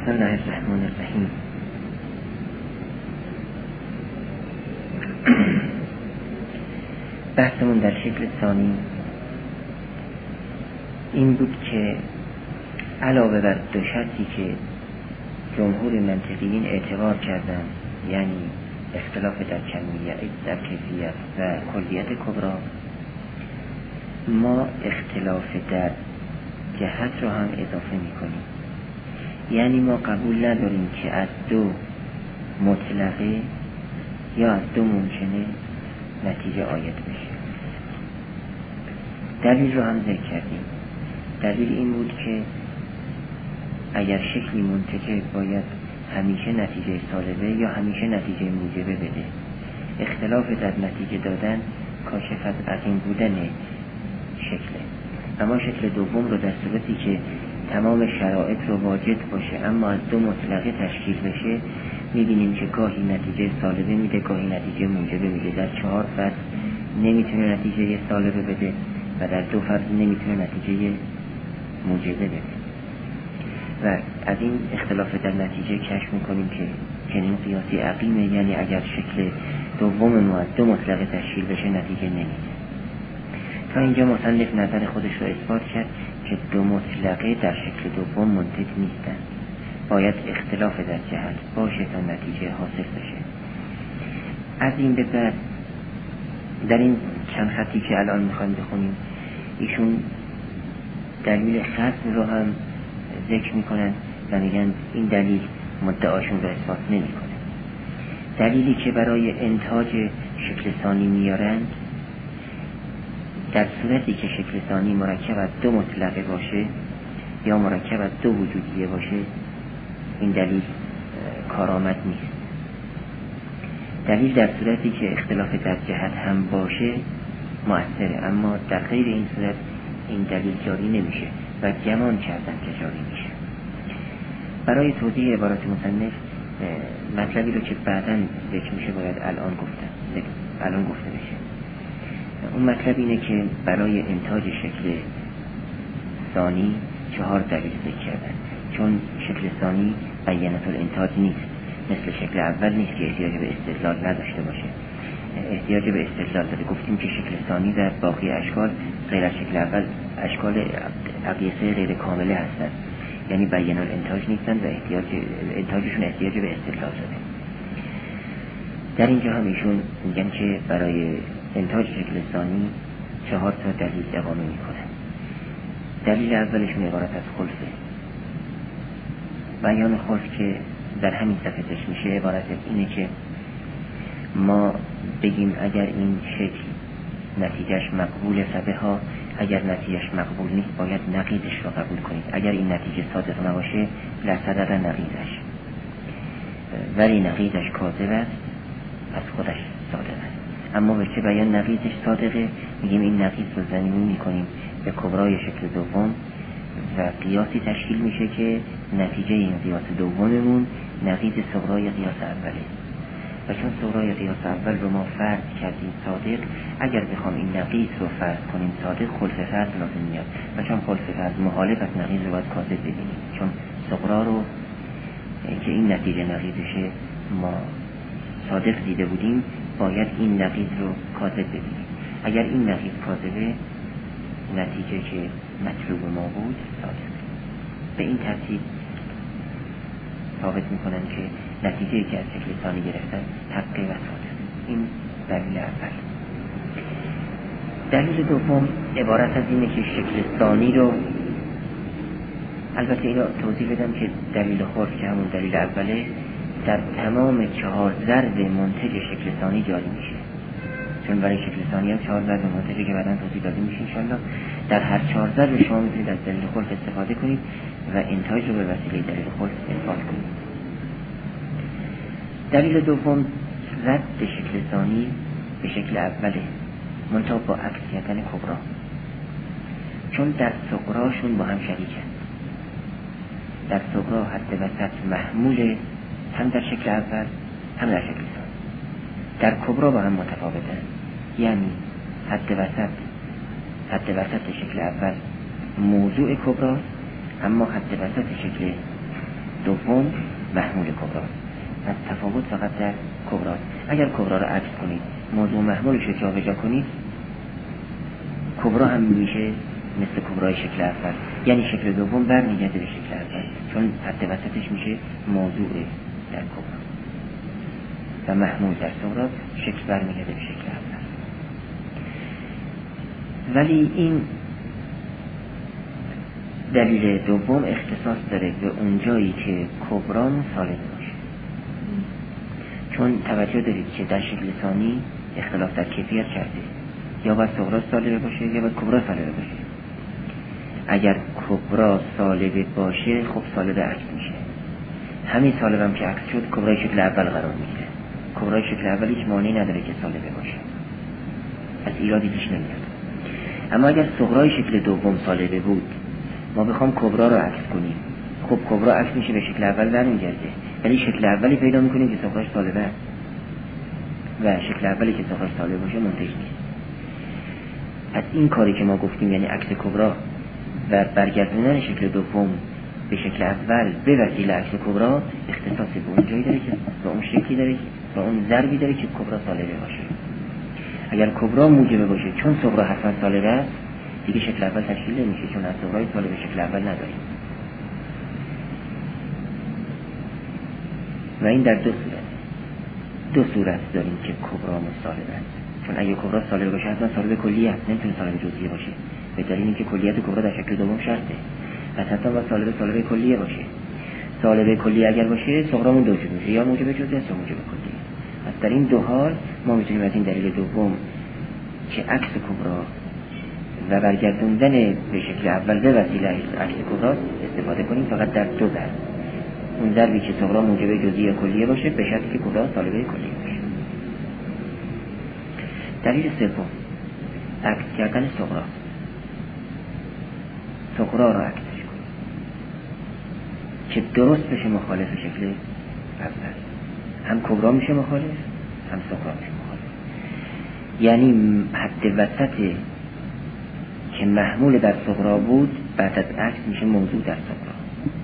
بسم الله الرحمن الرحیم. بحثمون در شکل ثانی این بود که علاوه بر دو شرطی که جمهور منطقیین اعتبار کردن، یعنی اختلاف در کمیت، در کیفیت و کلیت کبرا، ما اختلاف در جهت را هم اضافه میکنیم. یعنی ما قبول نداریم که از دو مطلقه یا از دو ممکنه نتیجه آید بشه. دلیل رو هم ذکر کردیم. دلیل این بود که اگر شکلی منتجه باید همیشه نتیجه سالبه یا همیشه نتیجه موجبه بده. اختلاف در نتیجه دادن کاشف از عظیم بودن شکله. اما شکل دوم رو در صورتی که تمام شرایط رو واجد باشه اما از دو مطلقه تشکیل بشه، میبینیم که گاهی نتیجه سالبه میده، گاهی نتیجه موجبه میده. در 4 فرد نمیتونه نتیجه سالبه بده و در 2 فرد نمیتونه نتیجه موجبه بده. و از این اختلاف در نتیجه کشف میکنیم که چنین قیاسی عقیمه، یعنی اگر شکل دوم ما از دو مطلقه تشکیل بشه نتیجه نمیده. تا اینجا مصنف نظر خودش رو اثبات کرد که دو مطلقه در شکل دوم منتج نیستن، باید اختلاف در جهت باشه تا نتیجه حاصل بشه. از این به بعد در این چند خطی که الان میخوایم بخونیم ایشون دلیل خصم رو هم ذکر میکنن و میگن این دلیل مدعاشون رو اثبات نمیکنه. دلیلی که برای انتاج شکل ثانی میارند، در صورتی که شکل ثانی مرکب از دو مطلقه باشه یا مرکب از دو وجودیه باشه، این دلیل کارآمد نیست. دلیل در صورتی که اختلاف در جهت هم باشه مؤثره، اما در غیر این صورت این دلیل جاری نمیشه و گمان کردن که جاری میشه. برای توضیح عبارات مصنف مطلبی رو که بعداً ذکر میشه باید الان گفته بشه. اون مطلب اینه که برای انتاج شکل ثانی 4 دلیل ذکر کردن، چون شکل ثانی بیانت الانتاج نیست، مثل شکل اول نیست که احتیاج به استدلال نداشته باشه. احتیاج به استدلال داره. گفتیم که شکل ثانی در باقی اشکال غیر از شکل اول اشکال اقیسه غیر کامله هستن، یعنی بیان الانتاج نیستن و انتاجشون احتیاج به استدلال داره. در اینجا هم ایشون میگن که برای انتاج شکل ثانی 4 تا دلیل اقامه میکنن. دلیل اولشون عبارت از خلفه. بیان خلف که در همین صفحه ذکر میشه عبارت از اینه که ما بگیم اگر این شکل نتیجهش مقبول فبه ها، اگر نتیجهش مقبول نیست باید نقیضش رو قبول کنید. اگر این نتیجه صادق نباشه لصدق نقیضش، ولی نقیضش کاذب است، از خودش صادق است. اما به چه بیان نقیضش صادقه؟ میگیم این نقیض رو زمینی میکنیم به کبرای شکل دوم و قیاسی تشکیل میشه که نتیجه این قیاس دوممون نقیض صغرای قیاس اوله. و چون صغرای قیاس اول رو ما فرض کردیم صادق، اگر بخوام این نقیض رو فرض کنیم صادق، خلف فرض لازم میاد. و چون خلف فرض مخالف از نقیض رو باید کاذب ببینیم، چون صغرا رو که این نتیجه نقیضشه ما صادق دیده بودیم، باید این نقیض رو کاذب ببینیم. اگر این نقیض کاذبه، نتیجه که مطلوب ما بود صادق. به این ترتیب ثابت میکنن که نتیجه که از شکل ثانی گرفتن حقه و صادق. این دلیل اول. دلیل دوم عبارت از اینه که شکل ثانی رو، البته اینو توضیح بدم که دلیل خلف که همون دلیل اوله در تمام 4 ضرب منتج شکل ثانی جاری میشه، چون برای شکل ثانی هم 4 ضرب منتجه که بعداً توضیح داده میشه انشاءالله. در هر 4 ضرب شما میتونید از دلیل خلف استفاده کنید و انتاج رو به وسیله دلیل خلف اثبات کنید. دلیل دوم رد شکل ثانی به شکل اوله، منتها با عکسیتن کبرا، چون در صغراشون با هم شریکن. در صغرا حد وسط محمول هم در شکل اول هم در شکل ثانی، در کبرا با هم متفاوتن. یعنی حد وسط شکل اول موضوع کبرا، اما حد وسط شکل دوم محمول کبرا. از تفاوت فقط در کبرا. اگر کبرا رو عکس کنید، موضوع محمولش رو جابجا کنید، کبرا هم میشه مثل کبرای شکل اول، یعنی شکل دوم برمیگرده به شکل اول، چون حد وسطش میشه موضوع در کبرا و محمول در صغرا، شکل برمیگرده به شکل اول. ولی این دلیل دوم اختصاص داره به اون جایی که کبرا سالب باشه، چون توجه دارید که در شکل ثانی اختلاف در کیفیت کرده، یا باید صغرا سالب باشه یا باید کبرا سالب باشه. اگر کبرا سالب باشه خب سالب عکس میشه، همین سالب هم که عکس شد کبرای شکل اول قرار میگیره. کبرای شکل اول هیچ مانعی نداره که سالب باشه، از ایرادی پیش نمیاد. اما اگر صغرای شکل دوم سالب بود، ما بخوام کبرا رو عکس کنیم، خب کبرا عکس میشه به شکل اول برمیگرده، ولی شکل اولی پیدا میکنیم که صغراش سالبه و شکل اولی که صغراش سالب باشه منتج نیست. از این کاری که ما گفتیم، یعنی عکس کبرا و برگردوندن شکل دوم به شکل اول به وسیله عکس کبرا، اختصاص به اون جایی داره که به اون شکلی داره، به اون ضربی داره که کبرا سالبه باشه. اگر کبرا موجبه باشه، چون صغرا حتما سالبه است، دیگه شکل اول تشکیل نمیشه، چون از صغرای سالب شکل اول نداریم. و این در دو صورت داریم که کبرا مصالب است. چون اگه کبرا سالب باشه حتما سالب کلی است، نمیتونه سالب جزئی باشه، به دلیل اینکه کلیت کبرا در شکل دوم شرطه. پس حتما باید سالب کلیه باشه. سالب کلی اگر باشه صغرامون دو جور میشه، یا موجب جزئی است یا موجب کلی. پس در این دو حال ما میتونیم از این دلیل دوم که عکس کبرا و برگردوندن به شکل اول به وسیله عکس کبرا استفاده کنیم، فقط در دو ضرب. اون ضربی که صغرا موجب جزئی یا کلیه باشه، به شرطی که کبرا سالب کلیه باشه. دلیل سوم، عکس کردن صغرا. صغرا را عکسش کنیم که درست بشه مخالف شکل اول. هم کبرا میشه مخالف، هم صغرا میشه مخالف. یعنی حد وسط که محمول در صغرا بود، بعد از عکس میشه موضوع در صغرا.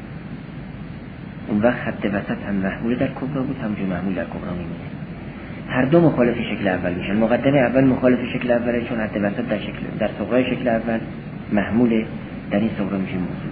اون وقت حد وسط هم محمول در کبرا بود، هم جو محمول در کبرا میمونه. هر دو مخالف شکل اول میشن. مقدمه اول مخالف شکل اوله، چون حد وسط در صغرای شکل اول محمول در این صغرا میشه موضوع.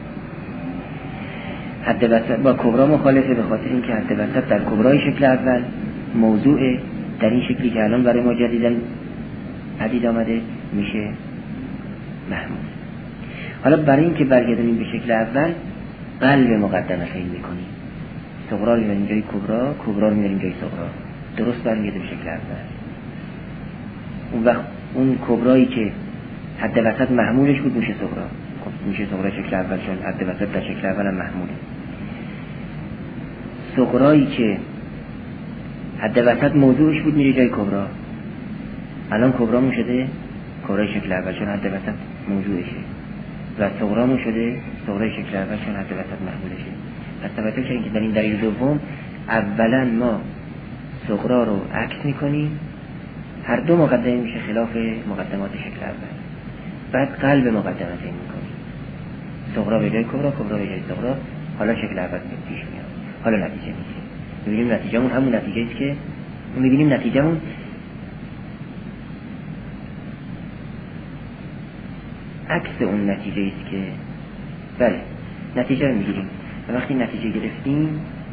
حد وسط با کبرا مخالفه، به خاطر اینکه حد وسط در کبرای شکل اول موضوع در این شکلی که الان برای ما جدیدن پدید آمده میشه محمول. حالا برای اینکه برگردیم به شکل اول، قلب مقدمه خیلی میکنیم. صغرا رو میبریم جای کبرا، کبرا رو میبریم جای صغرا، درست برمیگرده به شکل اول. اون وقت اون کبرایی که حد وسط محمولش بود میشه صغرا. خب میشه صغرا شکل اول، چون حد وسط در شکل اول هم محموله. صغرایی که حد وسط موضوعش بود میره جای کبرا. الان کبرامون شده کبرای شکل اول، چون حد وسط موضوعشه، و صغرامون شده صغرای شکل اول، چون حد وسط محمولشه. پس توجه کنید که در این دلیل دوم اولا ما صغرا رو عکس میکنیم، هر دو مقدمه میشه خلاف مقدمات شکل اول. بعد قلب مقدمه تعیین میکنیم، صغرا به جای کبرا، کبرا به جای صغرا. حالا شکل اول پیش میاد، حالا نتیجه میشه. میبینیم نتیجهمون همون نتیجه است که میبینیم نتیجهمون عکس اون نتیجه است که بله نتیجه رو میگیریم. و وقتی نتیجه گرفتیم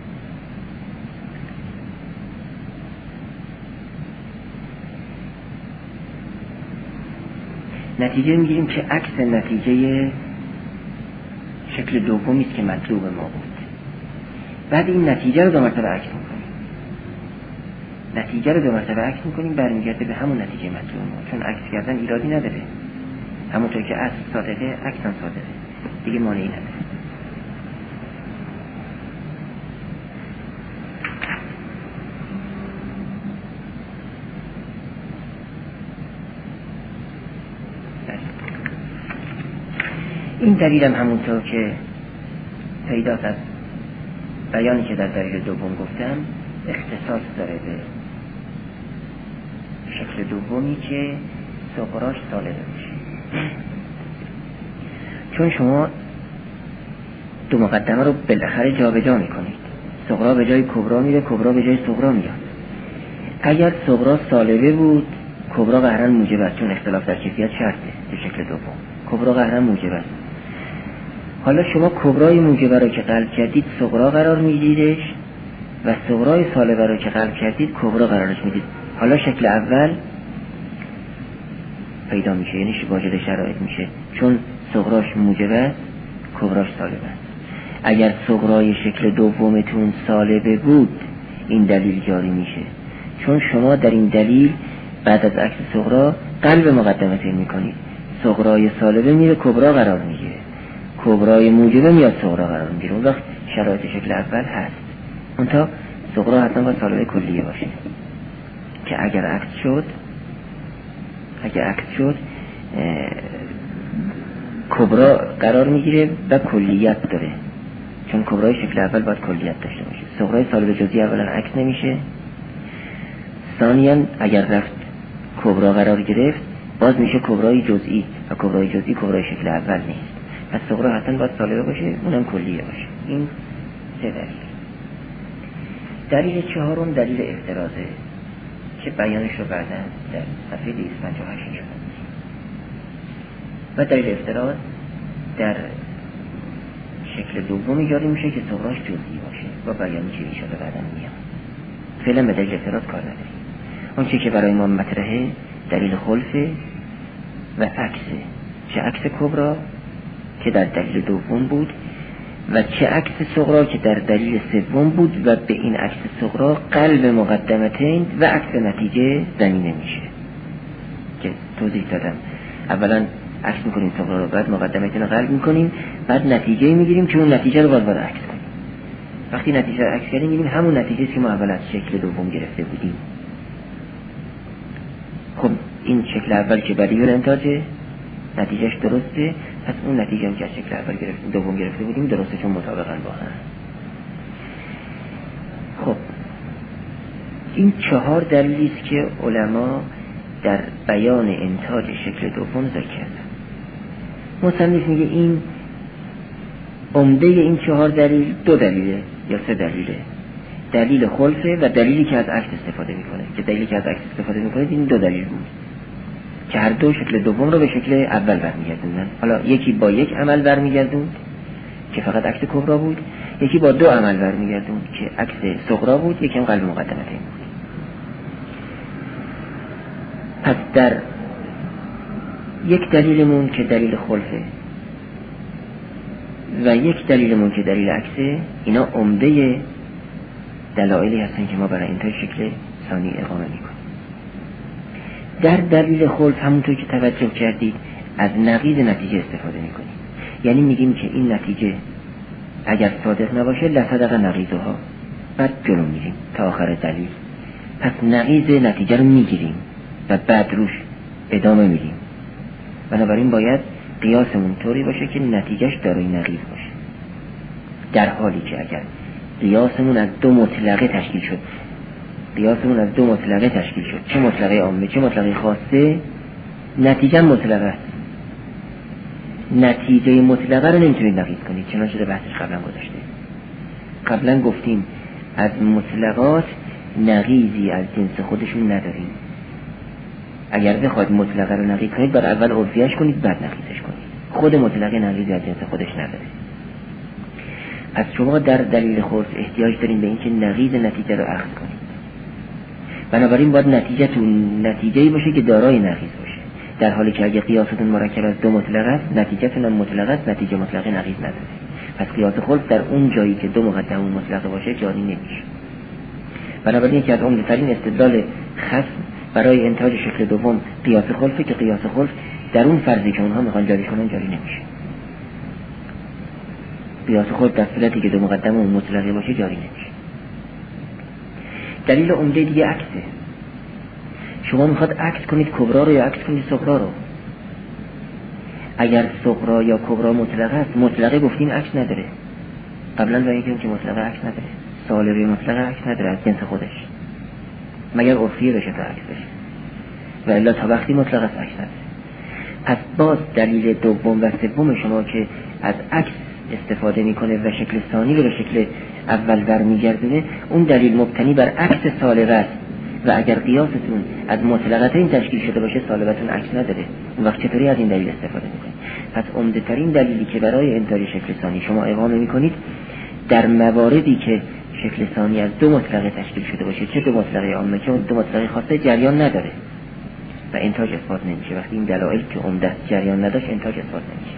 نتیجه میگیریم که عکس نتیجه شکل دومی است که مطلوب ما بود. بعد این نتیجه رو دو مرتبه عکس میکنیم. نتیجه رو دو مرتبه عکس میکنیم، برمیگرده به همون نتیجه مطلوب ما. چون عکس کردن ایرادی نداره، همونطور که اصل صادقه عکس هم صادقه، دیگه مانعی نداره. این دلیل هم همونطور که پیداست از بیانی که در دلیل دوم گفتم، اختصاص داره به شکل دومی که صغراش سالبه میشه. چون شما دو مقدمه رو بالاخره جابجا میکنید. صغرا به جای کبرا میره، کبرا به جای صغرا میاد. اگر صغرا سالبه بود، کبرا قهرن موجب است، چون اختلاف در کیفیت شرطه به شکل دوم. کبرا قهرن موجب است. حالا شما کبرای موجبه رو که قلب کردید صغرا قرار میدیدش و صغرای سالبه رو که قلب کردید کبرا قرارش میدید. حالا شکل اول پیدا میشه، یعنی واجد شرایط میشه، چون صغراش موجبه است، کبراش سالبه است. اگر صغرای شکل دومتون سالبه بود، این دلیل جاری میشه، چون شما در این دلیل بعد از عکس صغرا قلب مقدمه تعیین میکنید. صغرای سالبه میره کبرا قرار میگیره، کبرای موجبه میاد صغرا قرار میگیره. اون وقت شرایط شکل اول هست. اونتا صغرا حتما باید سالبه کلیه باشه که اگر عکس شد کبرا قرار میگیره و کلیت داره، چون کبرای شکل اول باید کلیت داشته باشه. صغرای سالب جزئی اولا عکس نمیشه، ثانیاً اگر رفت کبرا قرار گرفت باز میشه کبرای جزئی و کبرای جزئی کبرای شکل اول نیست. پس صغرا حتما باید سالبه باشه، اونم کلیه باشه. این سه دلیل. دلیل چهارم دلیل افترازه که بیانش رو بعدا در صفحه 258 شد. و دلیل افتراض در شکل دومی جاری میشه که صغراش جزئی باشه و بیانی چه ایشالا بعدا میاد. فعلا به دلیل افتراض کار نداریم. اون چه که برای ما مطرحه دلیل خلفه و عکسه، چه عکس کبرا که در دلیل دوم بود و چه عکس صغرا که در دلیل سوم بود و به این عکس صغرا قلب مقدمتین و عکس نتیجه زمینه میشه که توضیح دادم. اولا عکس میکنیم صغرا رو، بعد مقدمتین رو قلب میکنیم، بعد نتیجه میگیریم که اون نتیجه رو باید عکس کنیم. وقتی نتیجه رو عکس کردیم میگیم همون نتیجه که ما اول از شکل دوم گرفته بودیم. خب این شکل اول که بدیهی رو انتاجه نتیجهش درسته، پس اون نتیجه هم که از شکل اول گرفتیم دوم گرفته بودیم درسته، چون مطابقاً با هم. خب این چهار دلیلی است که علما در بیان انتاج شکل دوم ذکر کردن. مصنف میگه این عمده این چهار دلیل دو دلیله یا سه دلیله. دلیل خلفه و دلیلی که از عکس استفاده میکنه، که دلیلی که از عکس استفاده میکنه این دو دلیل بود که هر دو شکل دوم رو به شکل اول برمیگردوندن. حالا یکی با یک عمل برمیگردوند که فقط عکس کبرا بود، یکی با دو عمل برمیگردوند که عکس صغرا بود، یکی هم قلب مقدمتین بود. پس در یک دلیلمون که دلیل خلفه و یک دلیلمون که دلیل عکسه، اینا عمده دلایلی هستن که ما برای انتاج شکل ثانی اقامه میکنیم. در دلیل خلف همونطور که توجه کردید از نقیض نتیجه استفاده میکنیم، یعنی میگیم که این نتیجه اگر صادق نباشه لصدق نقیضها، بعد جلو میریم تا آخر دلیل. پس نقیض نتیجه رو میگیریم و بعد روش ادامه میدیم. بنابراین باید قیاسمون طوری باشه که نتیجهش دارای نقیض باشه. در حالی که اگر قیاسمون از دو مطلقه تشکیل شد، چه مطلقه عامه چه مطلقه خاصه، نتیجه مطلقه است. نتیجه مطلقه رو نمیتونید نقیض کنید، چنانچه در بحثش قبلا گذاشته. قبلا گفتیم از مطلقات نقیضی از جنس خودشون نداریم. اگر بخواید مطلقه رو نقیض کنید باید اول عرفیش کنید بعد نقیضش کنید. خود مطلقه نقیضی از جنس خودش نداره. پس شما در دلیل خلف احتیاج دارین به اینکه نقیض نتیجه رو اخذ کنید. بنابراین باید نتیجه‌ای باشه که دارای نقیض باشه. در حالی که اگه قیاستون مرکب از دو مطلقه است، نتیجه‌تون هم مطلقه است، نتیجه مطلقه نقیض نداره. پس قیاس خلف در اون جایی که دو مقدمه مطلقه باشه جاری نمیشه. بنابراین که از عمده‌ترین استدلال خصم برای انتاج شکل دوم قیاس خلفه که قیاس خلف در اون فرضی که اونها میخوان جاری کنن جاری نمیشه. قیاس خلف در صورتی که دو مقدمه مطلقه باشه جاری نمیشه. دلیل عمده دیگه عکسه. شما میخواد عکس کنید کبرا رو یا عکس کنید صغرا رو. اگر صغرا یا کبرا مطلقه است، مطلقه گفتیم عکس نداره. قبلا بگیم که مطلقه عکس نداره. سالبه مطلقه عکس نداره از جنس خودش، مگر عرفیه بشه تا عکس بشه، و الا تا وقتی مطلقه است عکس نداره. پس باز دلیل دوم و سوم شما که از عکس استفاده میکنه و شکل ثانی رو به شکل اول برمیگردونه، اون دلیل مبتنی بر عکس سالبه است و اگر قیاستون از مطلقتین تشکیل شده باشه سالبتون عکس نداره، اون وقت چطوری از این دلیل استفاده میکنید؟ پس عمده ترین دلیلی که برای انتاج شکل ثانی شما اقامه میکنید در مواردی که شکل ثانی از دو مطلقه تشکیل شده باشه، چه دو مطلقه عامه که دو مطلقه خاصه، جریان نداره و انتاج اثبات نمیشه. وقتی این دلایل که عمده جریان نداشت انتاج اثبات نمیشه.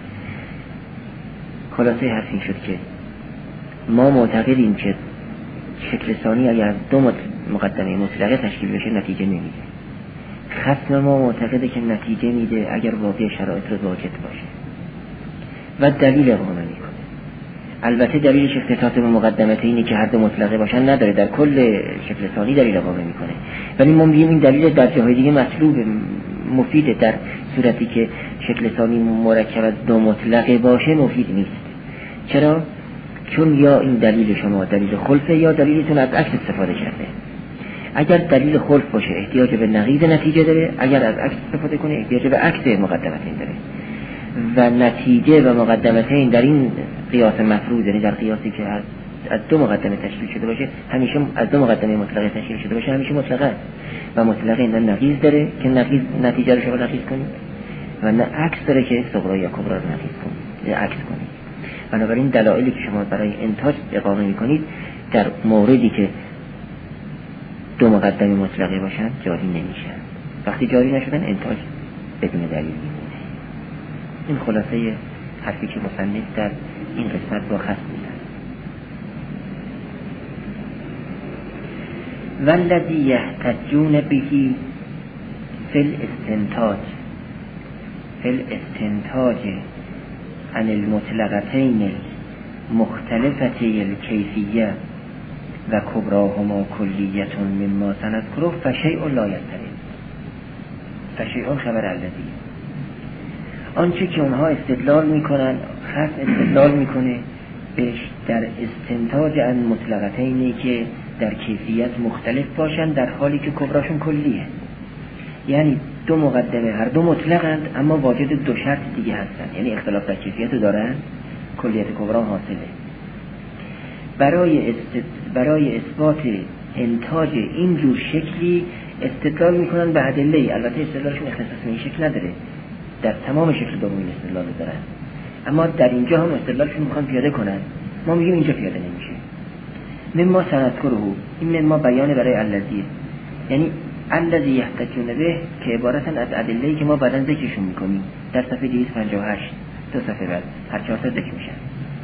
خلاصه حرف این شد که ما معتقدیم که شکل ثانی اگر از دو مقدمه مطلقه تشکیل بشه نتیجه نمیده. خصم ما معتقده که نتیجه میده اگر واقع شرایط رو واجد باشه و دلیل اقامه میکنه. البته دلیلش اختصاص به مقدمته اینه که هر دو مطلقه باشن نداره، در کل شکل ثانی دلیل اقامه میکنه، ولی ما میگیم این دلیل در جاهای دیگه مطلوب مفیده. در صورتی که شکل ثانی مرکب از دو مطلقه باشه مفید نیست. چرا؟ چون یا این دلیل شما دلیل خلفه یا دلیلتون از عکس استفاده کرده. اگر دلیل خلف باشه احتیاج به نقیض نتیجه داره، اگر از عکس استفاده کنه احتیاج به عکس مقدمتین داره و نتیجه و مقدمتین در این قیاس مفروض، یعنی در قیاسی که از دو مقدمه تشکیل شده باشه، همیشه از دو مقدمه مطلقه تشکیل شده باشه همیشه مطلقه و مطلقه نه نقیض داره که نقیض نتیجه رو شما نقیض کنید و نه عکس داره که صغرا یا کبرا رو نقیض کنید یا عکس کنید. بنابراین دلایلی که شما برای انتاج اقامه میکنید در موردی که دو مقدمه مطلقه باشن جاری نمیشن. وقتی جاری نشدن انتاج بدون دلیل میمونه. این خلاصه حرفی که مصنف در این قسمت با خصم میزنه. والذی یحتجون به فی الاستنتاج عن المطلقتین مختلفتی الکیفیه و کبراهما کلیتون مما سنذکره فشیء لا یضطرب. فشیء خبر الذی، آنچه که اونها استدلال میکنن، خاص استدلال میکنه بهش در استنتاج عن مطلقتینی که در کیفیت مختلف باشن در حالی که کبراشون کلیه. یعنی دو مقدمه هر دو مطلقند اما واجد دو شرط دیگه هستن، یعنی اختلاف در کیفیت رو دارن، کلیت کبرا حاصله. برای اثبات انتاج این جور شکلی استدلال میکنن به ادله. البته استدلالشون اختصاص به این شکل نداره، در تمام شکل دوم این استدلال دارن، اما در اینجا هم استدلالشون میخوان پیاده کنن. ما میگیم اینجا پیاده نمیشه. مما سنذکره، این مما بیان برای الذی، یعنی الذی یحتجون به که عبارتن از ادله‌ای که ما بعداً ذکرشون میکنیم در صفحه 258 دو صفحه بعد هر 4 تا ذکر میشن.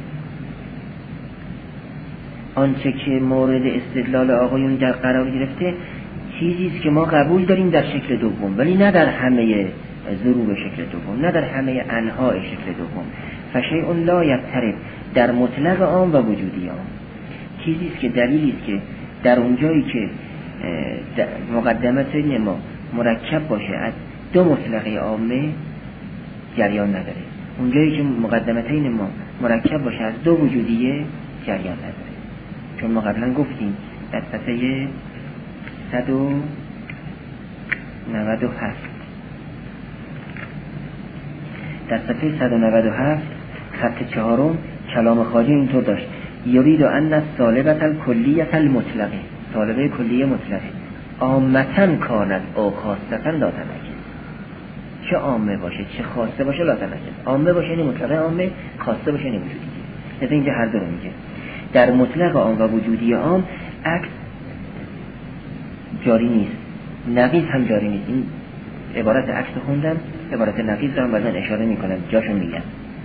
آنچه که مورد استدلال آقایون در قرار گرفته چیزی است که ما قبول داریم در شکل دوم، ولی نه در همه ضروب شکل دوم، نه در همه انواع شکل دوم. فشیء لا یضطرب، در مطلق عام و وجودی عام چیزی است که دلیلی است که در اونجایی که مقدمتین ما مرکب باشه از دو مطلقه عامه جریان نداره، اونجایی که مقدمتین ما مرکب باشه از دو وجودیه جریان نداره. چون ما قبلا گفتیم در صفحه 197 در صفحه 197 خط 4 کلام خواجه اینطور داشت: یرید ان السالبة الکلیة المطلقه، سالبه کلیه مطلقه عامتاً کاند او خاصتاً لا تنعکس، چه عامه باشه چه خاصه باشه لا تنعکس. عامه باشه یعنی مطلقه عامه، خاصه باشه یعنی وجودی. مثلا اینجا هر دو رو میگه. در مطلق عام و وجودی عام عکس جاری نیست، نقیض هم جاری نیست. این عبارت عکس خوندم، عبارت نقیض رو هم بعداً اشاره میکنم، جاشون میگم.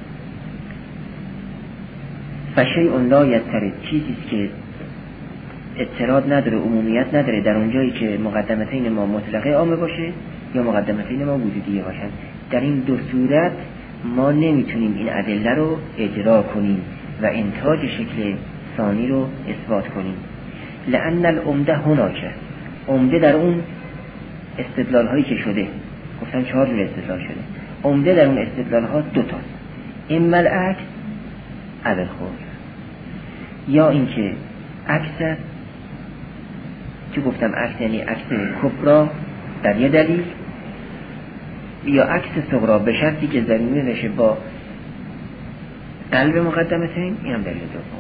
فشیء لا یضطرب، چیزیست که اضطراد نداره، عمومیت نداره در اونجایی که مقدمتین ما مطلقه عامه باشه یا مقدمتین ما وجودیه باشن. در این دو صورت ما نمیتونیم این ادله رو اجرا کنیم و انتاج شکل ثانی رو اثبات کنیم. لأن العمده هناکه، عمده در اون استدلال هایی که شده، گفتن 4 جور استدلال شده، عمده در اون استدلال ها 2 تاست: اما العکس اول خود، یا اینکه عکس که گفتم عکس یعنی عکس کبرا در یه دلیل، یا عکس صغرا به شرطی که زمینه بشه با قلب مقدمتین، این هم دلیل دوم.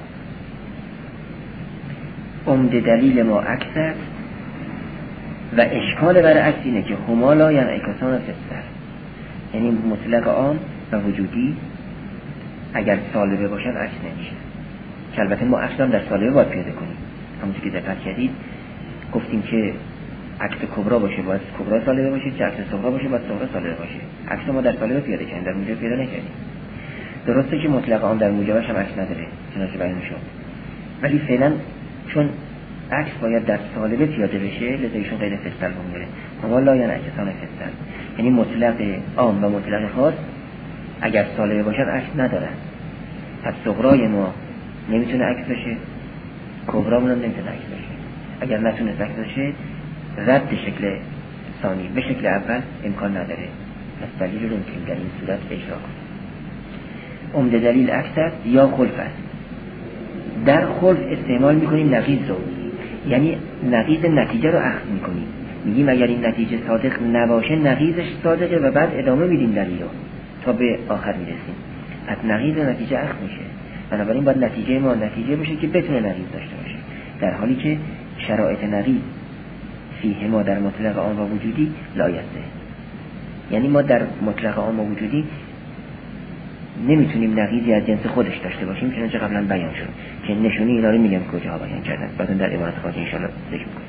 عمده دلیل ما عکس است و اشکال بر عکس اینه که هما لا ینعکسان فی السر، یعنی مطلق عام و وجودی اگر سالبه باشن عکس نمیشه، که البته ما عکس هم در سالبه باید پیاده کنیم. همونطور که دقت کردید گفتیم که عکس کبرا باشه باید کبرا سالبه باشه، که عکس صغرا باشه باید صغرا سالبه باشه. عکس ما در سالبه پیاده کردیم، در موجب پیاده نکردیم. درسته که مطلق عام در موجبش هم عکس نداره چنانچه بیان شد، ولی فعلا چون عکس باید در سالبه پیاده بشه لذا ایشون غیر فستل بمیره. هما لا ینعکسان فستل، یعنی مطلق عام و مطلق خاص اگر سالبه باشن عکس ندارن. پس صغرای ما نمیتونه عکس بشه، کبرامون هم نمیتونه عکس بشه. اگر نتونه عکس بشه رد شکل ثانی به شکل اول امکان نداره. پس دلیل رو میتونیم در این صورت اجرا کنیم. عمده دلیل عکس است یا خلف است. در خلف استعمال میکنیم نقیض رو، یعنی نقیض نتیجه رو اخذ میکنیم. میگیم اگر این نتیجه صادق نباشه نقیضش صادقه و بعد ادامه میدیم دلیل رو تا به آخر میرسیم. از نقیض نتیجه اخذ میشه، بنابراین باید نتیجه ما نتیجه بشه که بتونه نقیض داشته باشه، در حالی که شرایط نقیض فیه ما در مطلق عام و وجودی لایسته. یعنی ما در مطلق عام و وجودی نمیتونیم نقیضی از جنس خودش داشته باشیم، چنانچه قبلا بیان شد که نشونی اینا رو میگم کجاها بیان کردن، بعدا در عبارت خارجی ان شاءالله ذکر می‌کنیم.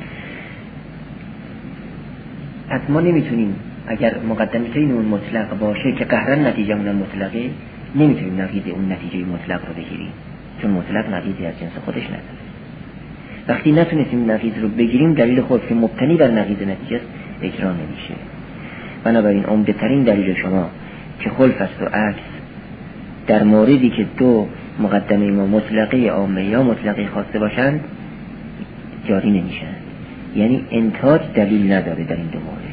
پس ما نمیتونیم اگر مقدمتین اون مطلق باشه که قهرن نتیجه اون مطلقه، نمیتونیم نقیض اون نتیجه مطلق رو بگیریم، چون مطلق نقیضی از جنس خودش نداره. وقتی نتونستیم نقیض رو بگیریم دلیل خود که مبتنی بر نقیض نتیجه است اجرا نمیشه. بنابراین عمده ترین دلیل شما که خلف است و عکس در موردی که دو مقدمه ما مطلقه عامه یا مطلقه خاصه باشند جاری نمیشن، یعنی انتاج دلیل نداره در این دو مورد.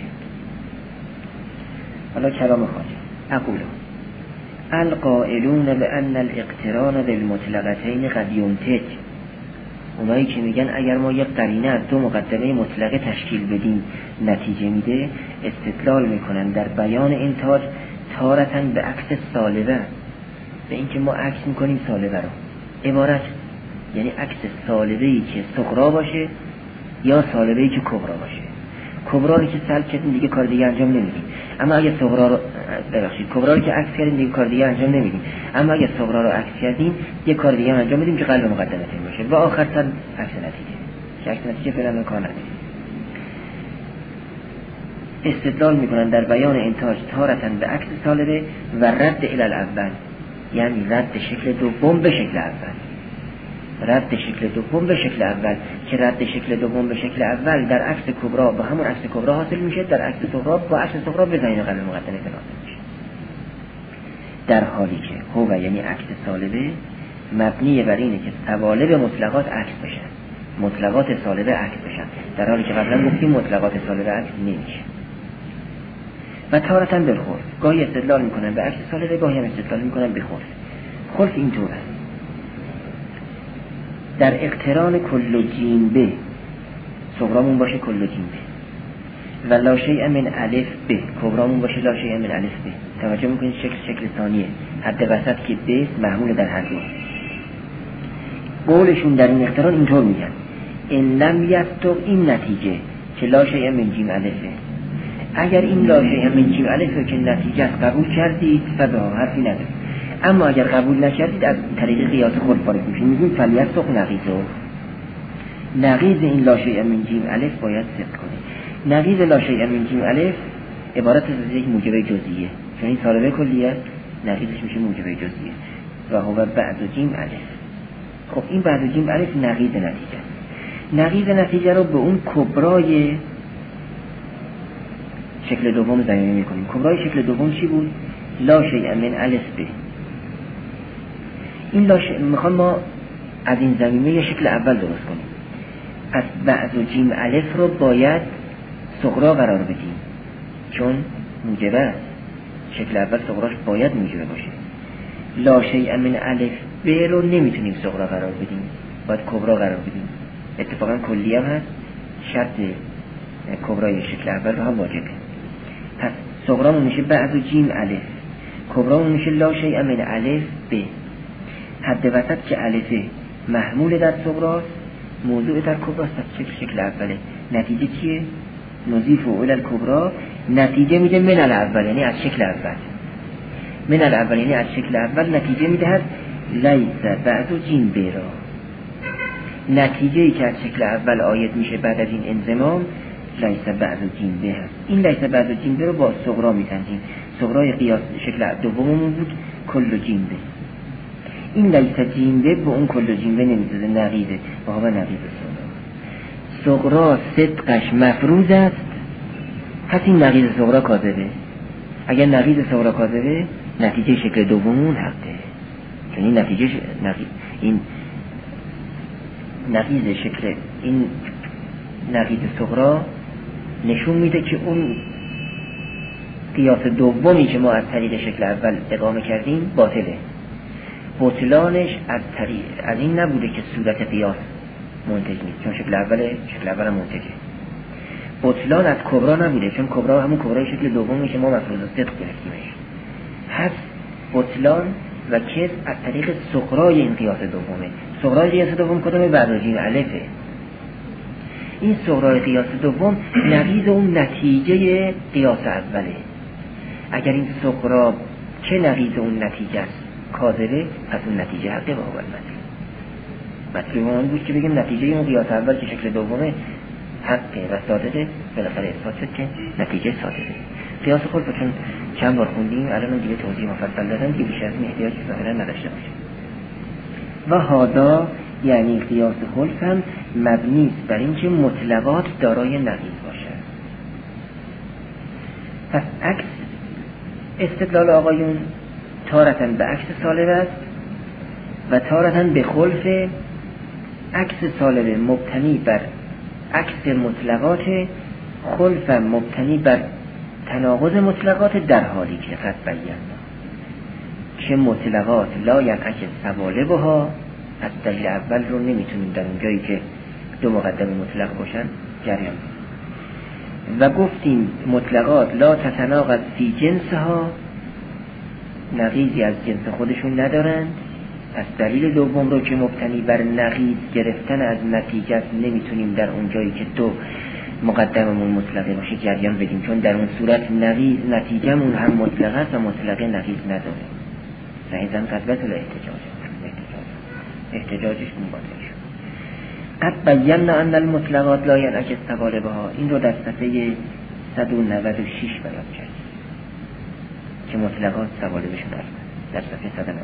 حالا کلام خارجی اقول القائلون بأن الاقتران بالمطلقتین قد ينتج، اونایی که میگن اگر ما یک قرینه از دو مقدمه مطلقه تشکیل بدیم نتیجه میده، استدلال میکنن در بیان انتاج تارتاً به عکس سالبه، به اینکه ما عکس میکنیم سالبه رو. عبارت یعنی عکس سالبه‌ای که صغرا باشه یا سالبه‌ای که کبرا باشه. کبرا رو که سلب کردیم دیگه کار دیگه انجام نمیدیم، اما اگه صغرا رو کبرا رو که عکس کردیم دیگه کار دیگه انجام نمیدیم، اما اگه صغرا رو عکس کردیم یه کار دیگه انجام میدیم که قلب مقدمتین باشه و آخرتاً عکس نتیجه. که عکس نتیجه فعلا کار نداریم. استدلال میکنن در بیان انتاج تارتاً به عکس سالبه و رد الی الاول، یعنی رد شکل دوم به شکل اول. رد شکل دوم به شکل اول که رد شکل دوم به شکل اول در عکس کبرا با همون عکس کبرا حاصل میشه، در عکس صغرا با عکس صغرا به زمین قلب مقدمه حاصل میشه. در حالی که هو یعنی عکس سالبه مبنی بر اینه که سوالب مطلقات عکس بشن، مطلقات سالبه عکس بشن، در حالی که قبلا گفتیم مطلقات سالبه عکس نمیشه. و تارتاً بالخلف، گاهی استدلال میکنن به عکس سالبه، گاهی هم استدلال میکنن به خلف. خلف اینطور است: در اقتران کل جیم به، صغرامون باشه کل جیم به، و لا شیء من الف به، کبرامون باشه لا شیء من الف به. توجه میکنید شکل ثانیه، حد وسط که به محمول در هر دو. قولشون در این اقتران اینطور میگن: ان لم یستق، این نتیجه که لا شیء من جیم الفه، اگر این لا شیء من جیم الفه که نتیجه قبول کردید فبها حرفی نداره، اما اگر قبول نکردید از طریق قیاس خود وارد میشید. میگیم فلیستق نقیضو، نقیض این لا شیء من جیم الف باید صدق کنه. نقیض لا شیء من جیم الف عبارت از یک موجب جزئیه، چون این سالبه کلیه نقیضش میشه موجب جزئیه و هو بعد جیم الف. خب این بعد جیم الف نقیض نتیجه، نقیض نتیجه رو به اون کبرای شکل دوم ضمیمه میکنیم. کبرای شکل دوم چی بود؟ لا شیء من الف به. این میخوام ما از این ضمیمه یه شکل اول درست کنیم. پس بعد و جیم الف رو باید صغرا قرار بدیم چون موجبه است. شکل اول صغراش باید موجبه باشه. لا شیء من الف به رو نمیتونیم صغرا قرار بدیم، باید کبرا قرار بدیم. اتفاقا کلی هم هست، شرط کبرای شکل اول رو هم واجبه. پس صغرامون میشه بعد و جیم الف، کبرامون میشه لا شیء من الف به. حد وسط که الفه محمول در صغراست، موضوع در کبراست. پس شکل اوله نتیجه چیه؟ نضیف الی الکبرا، نتیجه میده من الاول، یعنی از شکل اول. من الاول یعنی از شکل اول نتیجه میدهد لیس بعد جیم بیرا. نتیجه‌ای که از شکل اول آید میشه بعد از این انضمام لیس بعد جیم به هست. این لیس بعد جیم به رو با صغرا میسنجیم. صغرای قیاس شکل دوممون بود کل جیم به. این لیس جیم به اون کل جیم به نمیزده، نقیده با هم نقیده صغرا صدقش مفروض است. پس این نقیض صغرا کاذبه. اگر نقیض صغرا کاذبه نتیجه شکل دوممون حقه، چون این نتیجه این نقیض شکل این نقیض صغرا نشون میده که اون قیاس دومی که ما از طریق شکل اول اقامه کردیم باطله. بطلانش از این نبوده که صورت قیاس منتج نیست، چون شکل اول منتجه. بطلان از کبرا نبوده، چون کبرا همون کبرای شکل دومی که ما مفروض صدق گرفتیمش. پس بطلان و کذب از طریق صغرای این قیاس دومه. صغرای قیاس دوم کدومه؟ بعد جیم الفه. این صغرای قیاس دوم نقیض اون نتیجه قیاس اوله. اگر این صغرا چه نقیض اون نتیجه است کاذبه، پس اون نتیجه حقه و اول مطلب اون بود که بگیم نتیجه اون قیاس اول که شکل دومه حقه و صادقه، بالاخره اثبات شد که نتیجه صادقه. قیاس خلف چون چند بار خوندیم الان دیگه توضیح مفصل دادن که بیش از این احتیاج ظاهرا نداشته باشه. و هذا یعنی قیاس خلف هم مبنی است بر اینکه مطلقات دارای نقیض باشد. پس عکس استدلال آقایون تارتاً به عکس سالب است و تارتاً به خلف. عکس سالب مبتنی بر عکس مطلقات، خلف مبتنی بر تناقض مطلقات، در حالی که قد بینا که مطلقات لا یعکس سوالبها. از دلیل اول رو نمیتونیم در اون جایی که دو مقدم مطلق باشن جریان. و گفتیم مطلقات لا تتناقض فی جنسها، نقیضی از جنس خودشون ندارند. از دلیل دوم رو که مبتنی بر نقیض گرفتن از نتیجه نمیتونیم در اون جایی که دو مقدممون مطلقه باشه جریان بدیم، چون در اون صورت نقیض نتیجهمون هم مطلقه است و مطلقه نقیض نداره. رهیزن قدبت احتجاجش اون باطل شد. قد بینا ان المطلقات لا ينعكس سوالبها. این رو در صفحه 196 بیان کرد که مطلقات سوالبشون هست. در صفحه 196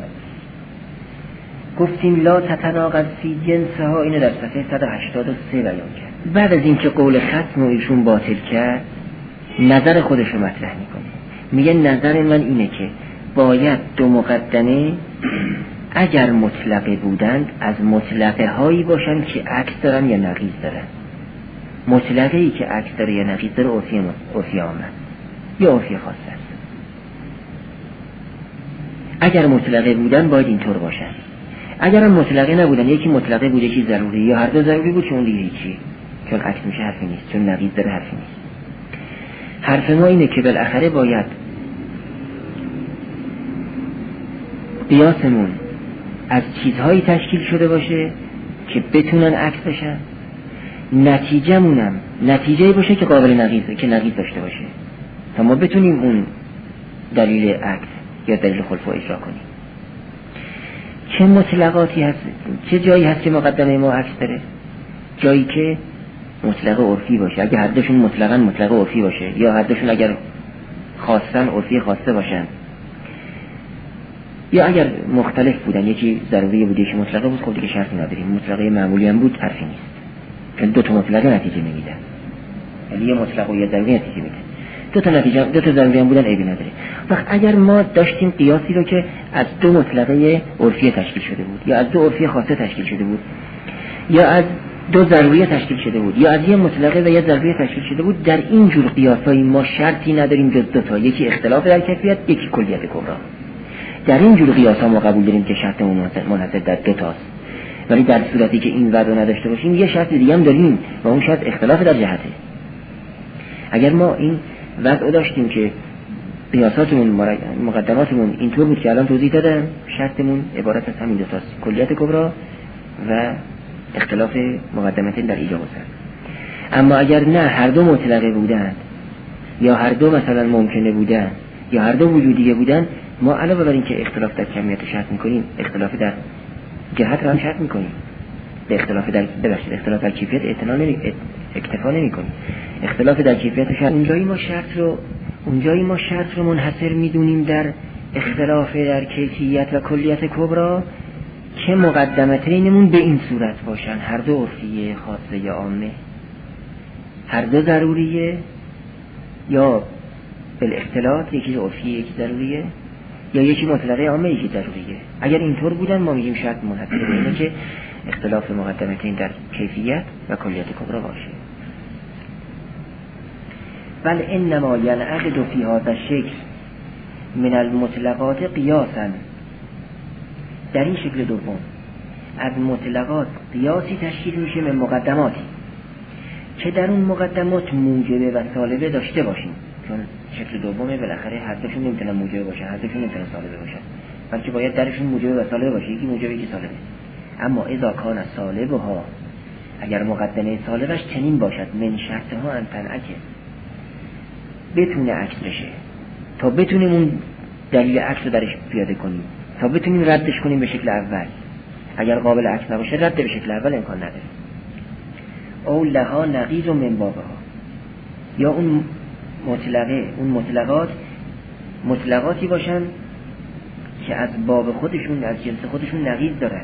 گفتیم لا تتناقض فی جنسها، اینو در صفحه 183 بیان کرد. بعد از اینکه قول ختم رو ایشون باطل کرد نظر خودش رو مطرح میکنه. میگه نظر من اینه که باید دو مقدمه اگر مطلقه بودند از مطلقه هایی باشن که عکس دارن یا نقیض دارن. مطلقه ای که عکس داره یا نقیض داره عرفی عامه یا عرفی خاصه است. اگر مطلقه بودن باید اینطور باشن. اگر هم مطلقه نبودن، یکی مطلقه بوده چیز ضروری یا هر دو ضروری بود، چون دیگه چی؟ چون عکس میشه حرفی نیست، چون نقیض داره حرفی نیست. حرف ما اینه که بالاخره باید قیاسمون از چیزهایی تشکیل شده باشه که بتونن عکس بشن. نتیجه‌مونم نتیجه‌ای باشه که قابل نقیضه، که نقیض داشته باشه تا ما بتونیم اون دلیل عکس یا دلیل خلف رو اجرا کنیم. چه مطلقاتی هست، چه جایی هست که مقدمه ما عکس داره؟ جایی که مطلق عرفی باشه. اگه هر دوشون مطلقاً مطلق عرفی باشه، یا هر دوشون اگر خاصن عرفی خاصه باشن، یا اگر مختلف بودن، یکی ضروری بود یکی مطلقه بود، خب دیگه شرطی نداریم. مطلقه معمولی هم بود حرفی نیست، چون دو تا مطلقه نتیجه نمیدن. یعنی یه مطلق و یه ضروری نتیجه میده. دو تا ضروری هم بودن عیبی نداره. وقت اگر ما داشتیم قیاسی رو که از دو مطلقه عرفی تشکیل شده بود، یا از دو عرفی خاصه تشکیل شده بود، یا از دو ضروری تشکیل شده بود، یا از یه مطلقه و یه ضروری تشکیل شده بود، در این جور قیاسایی ما شرطی نداریم جز دو تا، یکی اختلاف در کیفیت، یکی کلیت کبرا. در این جور قیاسا ما قبول داریم که شرط منحصر در دو تاست. ولی در صورتی که این وضع نداشته باشیم یه شرط دیگه هم داریم و اون شرط اختلاف در جهته. اگر ما این وضع داشتیم که قیاساتمون مقدماتمون اینطور بود که الان توضیح دادم، شرطمون عبارت از همین دو تاست، کلیت کبرا و اختلاف مقدمتین در ایجاب و سلب. اما اگر نه هر دو مطلقه بودند یا هر دو مثلا ممکنه بودند یا هر دو وجودیه بودند، ما علاوه بر این که اختلاف در کمیت رو شرط میکنیم، اختلاف در جهت رو هم شرط میکنیم. به اختلاف در کیفیت اکتفا نمیکنیم. اختلاف در کیفیت شرط اونجایی ما شرط رو منحصر میدونیم در اختلاف در کیفیت و کلیت کبرا که مقدمتینمون به این صورت باشن، هر دو عرفیه خاصه یا عامه، هر دو ضروریه یا بالاختلاط یکی عرفیه یکی ضروریه یا یکی مطلقه عامه یکی ضروریه. اگر اینطور بودن ما میگیم شرط منحصر به اینه که اختلاف مقدمتین در کیفیت و کلیت کبرا باشه. بل انما ینعقد فی هذا الشکل من المطلقات قیاسا، در این شکل دوم از مطلقات قیاسی تشکیل میشه من مقدماتی که در اون مقدمات موجبه و سالبه داشته باشیم، چون شکل دومه بالاخره هر دوشون نمیتونن موجبه باشن، هر دوشون نمیتونن سالبه باشن، بلکه باید درشون موجبه و سالبه باشه، یکی موجبه یکی سالبه. اما اذا کان سالبها، اگر مقدمه سالبش چنین باشد، من شرطها ان تنعکس، بتونه عکس بشه، تا بتونیم اون دلیل عکس رو درش پیاده کنیم، تا بتونیم ردش کنیم به شکل اول. اگر قابل عکس نباشه رد به شکل اول امکان نداره. او لها نقیض من بابها، یا اون مطلقاتی باشن که از باب خودشون، از جنس خودشون نقیض دارن.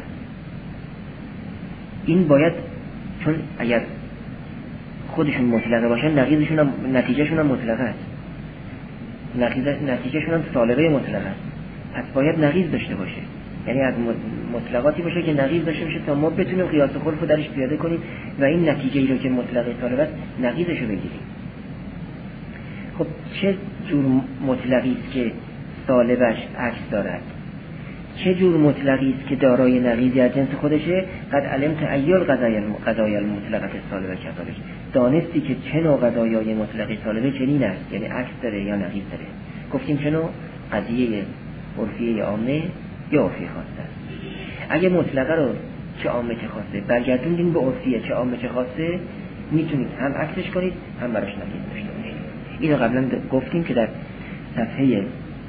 این باید، چون اگر خودشون مطلقه باشن نقیضشون هم، نتیجهشون هم مطلقه است، نتیجهشون هم سالبه مطلقه است، پس باید نقیض داشته باشه. یعنی از مطلقاتی باشه که نقیض داشته باشه تا ما بتونیم قیاس خلف رو درش پیاده کنیم و این نتیجه ای رو که مطلقه سالبه است نقیضش رو بگیریم. خب چه جور مطلقی است که سالبش عکس دارد؟ چه جور مطلقی است که دارای نقیضی از جنس خودشه؟ قد علمت ایل قضای المطلقه سالبه کذالک، دانستی که چه نوع قضایای مطلقه سالبه چنین است، یعنی عکس داره یا نقیض داره. گفتیم چه نوع؟ قضیه عرفیه عامه یا عرفی خاصه است. اگه مطلقه رو چه عامه چه خاصه برگردوندین به عرفیه چه عامه چه خاصه، میتونید هم عکسش کنید هم براش نقیض داشته باشید. اینو قبلا گفتیم که در صفحه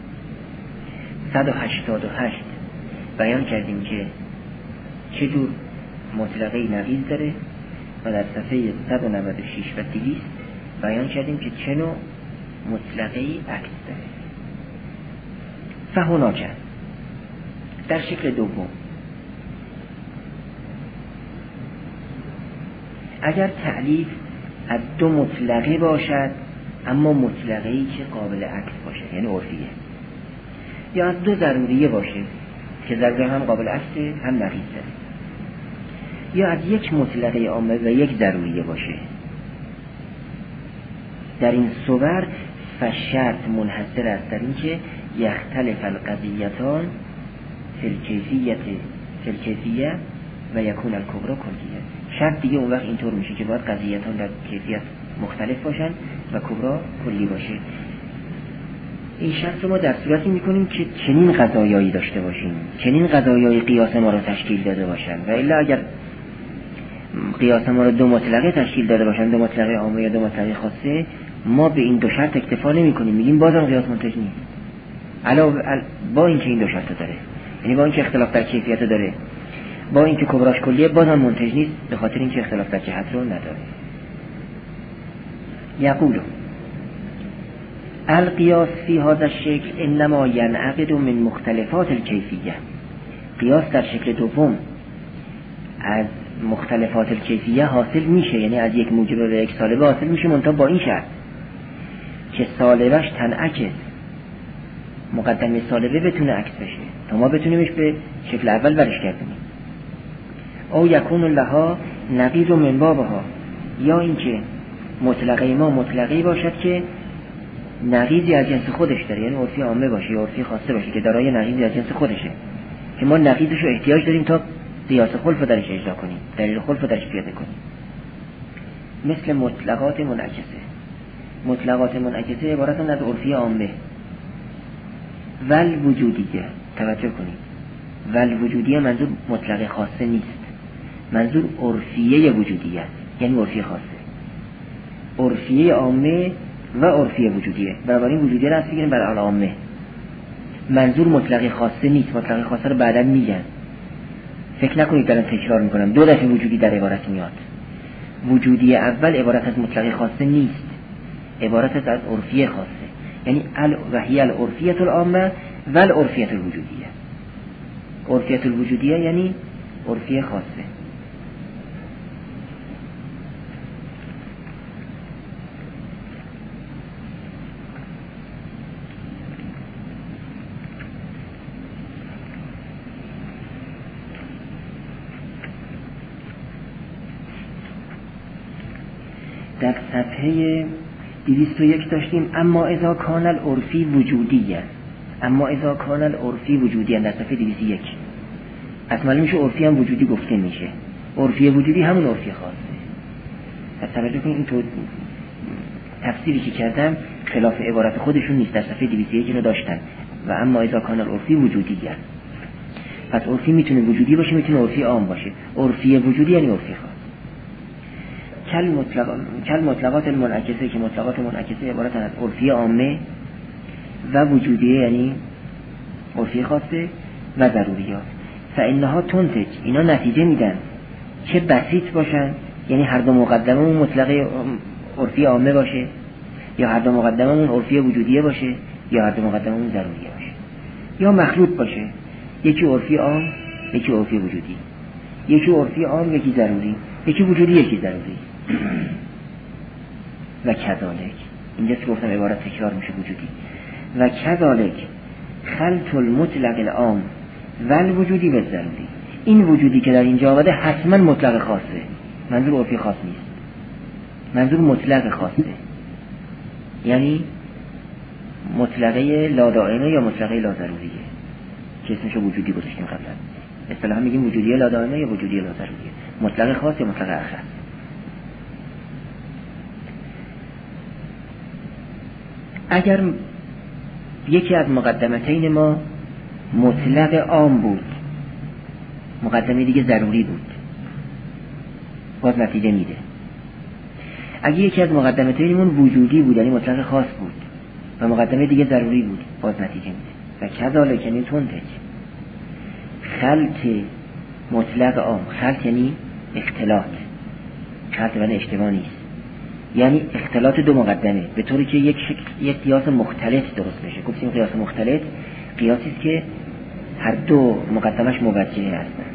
188 بیان کردیم که چه جور مطلقه نقیض داره و در صفحه 196 و 200 بیان کردیم که چه نوع مطلقه عکس داره. فهناکه در شکل دوم، اگر تعلیف از دو مطلقه باشد اما مطلقه‌ای که قابل عکس باشه، یعنی عرفیه، یا از دو ضروریه باشه که ضروری هم قابل عکسه هم نقیض داره، یا از یک مطلقه عامه و یک ضروریه باشه، در این صور فشرط منحصر است در این که یختلف القضیتان فی الکیفیه و یکون الکبرا کلیه. شرط دیگه اون وقت اینطور میشه که باید قضیتان در کیفیت مختلف باشن و کبرا کلی باشه. این شرط رو ما در صورتی میکنیم که چنین قضایایی داشته باشیم، چنین قضایایی قیاس ما رو تشکیل داده باشن، و الا اگر قیاس ما رو دو مطلقه تشکیل داده باشن، دو مطلقه عامه یا دو مطلقه خاصه، ما به این دو شرط اکتفا نمی کنیم، میگیم بازم قیاس منتج نیست، علاوه با اینکه این دو شرط داره، یعنی با اینکه اختلاف در کیفیت داره، با اینکه کبراش کلیه، بازم منتج نیست، به خاطر اینکه اختلاف در جهت رو نداره. یقول القیاس فی هذا الشکل انما ینعقد من مختلفات الکیفیه، قیاس در شکل دوم از مختلفات الکیفیه حاصل میشه، یعنی از یک موجب و یک سالبه حاصل میشه، منتها با این شرط که سالبش تنعکس، مقدمه سالبه بتونه عکس بشه تا ما بتونیمش به شکل اول برش گردونیم. او یکون لها نقیض من بابها، یا اینکه مطلقه ما مطلقه باشد که نقیضی از جنس خودش داره، یعنی عرفی عامه باشه یا عرفی خاصه باشه که دارای نقیضی از جنس خودشه، که ما نقیضش رو احتیاج داریم تا قیاس خلف درش اجرا کنیم، دلیل خلف درش پیاده کنیم. مثل مطلقات منعکسه. مطلقات منعکسه عبارتن از عرفی عامه ول وجودیه. توجه کنید، والوجودیه منظور مطلق خاصه نیست، منظور عرفیه وجودیه، یعنی عرفی خاصه، عرفیه عامه و عرفی وجودیه. بنابراین وجودیه رو بگیریم برای عامه. منظور مطلق خاصه نیست، مطلق خاصه رو بعداً میگن. فکر نکنید دارم تکرار میکنم، 2 دفعه وجودی در عبارت میاد. وجودی اول عبارت از مطلق خاصه نیست، عبارت از عرفی خاصه، یعنی وهی العرفیه العامه و العرفیه الوجودیه. عرفیه الوجودیه یعنی عرفی خاصه. در صفحه 201 داشتیم اما اذا کان العرفی وجودیه، اما اذا کان العرفی وجودیه در صفحه 201 اصلا میشه عرفی هم وجودی گفته میشه، عرفی وجودی همون عرفی خاصه. پس توجه کنید این تو تفسیری که کردم خلاف عبارت خودشون نیست، در صفحه 201 اینو داشتن و اما اذا کان العرفی وجودیه. پس عرفی میتونه وجودی باشه، میتونه عرفی عام باشه. عرفی وجودی یعنی عرفی خاص. کل مطلقات المنعکسه که مطلقات منعکسه عبارت از عرفی عامه و وجودیه یعنی عرفی خاصه و ضروریات. فانها تنتج، اینا نتیجه میدن چه بسیط باشن، یعنی هر دو مقدممون مطلق عرفی عامه باشه یا هر دو مقدممون عرفی وجودیه باشه یا هر دو مقدممون ضروریه باشه، یا مخلوط باشه، یکی عرفی عام یکی عرفی وجودی، یکی عرفی عام یکی ضروری، یکی وجودی یکی ضروری. و کذالک، اینجاست گفتم عبارت تکرار میشه وجودی. و کذالک خلط المطلق العام و الوجودی و ضروری. این وجودی که در اینجا آمده حتما مطلق خاصه، منظور عرفی خاص نیست، منظور مطلق خاصه، یعنی مطلقه لا دائمه یا مطلقه لا ضروریه که اسمشو وجودی گذاشتیم قبلا. اصطلاحا میگیم وجودی لا دائمه یا وجودی لا ضروریه، مطلق خاص یا مطلق اخص. اگر یکی از مقدمتین ما مطلق عام بود، مقدمه دیگه ضروری بود، باز نتیجه میده. اگر یکی از مقدمتینمون وجودی بود یعنی مطلق خاص بود و مقدمه دیگه ضروری بود، باز نتیجه میده. و کذالک یعنی تنتج خلط مطلق عام، خلط یعنی اختلاط، خلط یعنی اشتباه نیست، یعنی اختلاط دو مقدمه به طوری که یک قیاس مختلط درست بشه. گفتیم قیاس مختلط قیاسی است که هر دو مقدمش موجه هستند.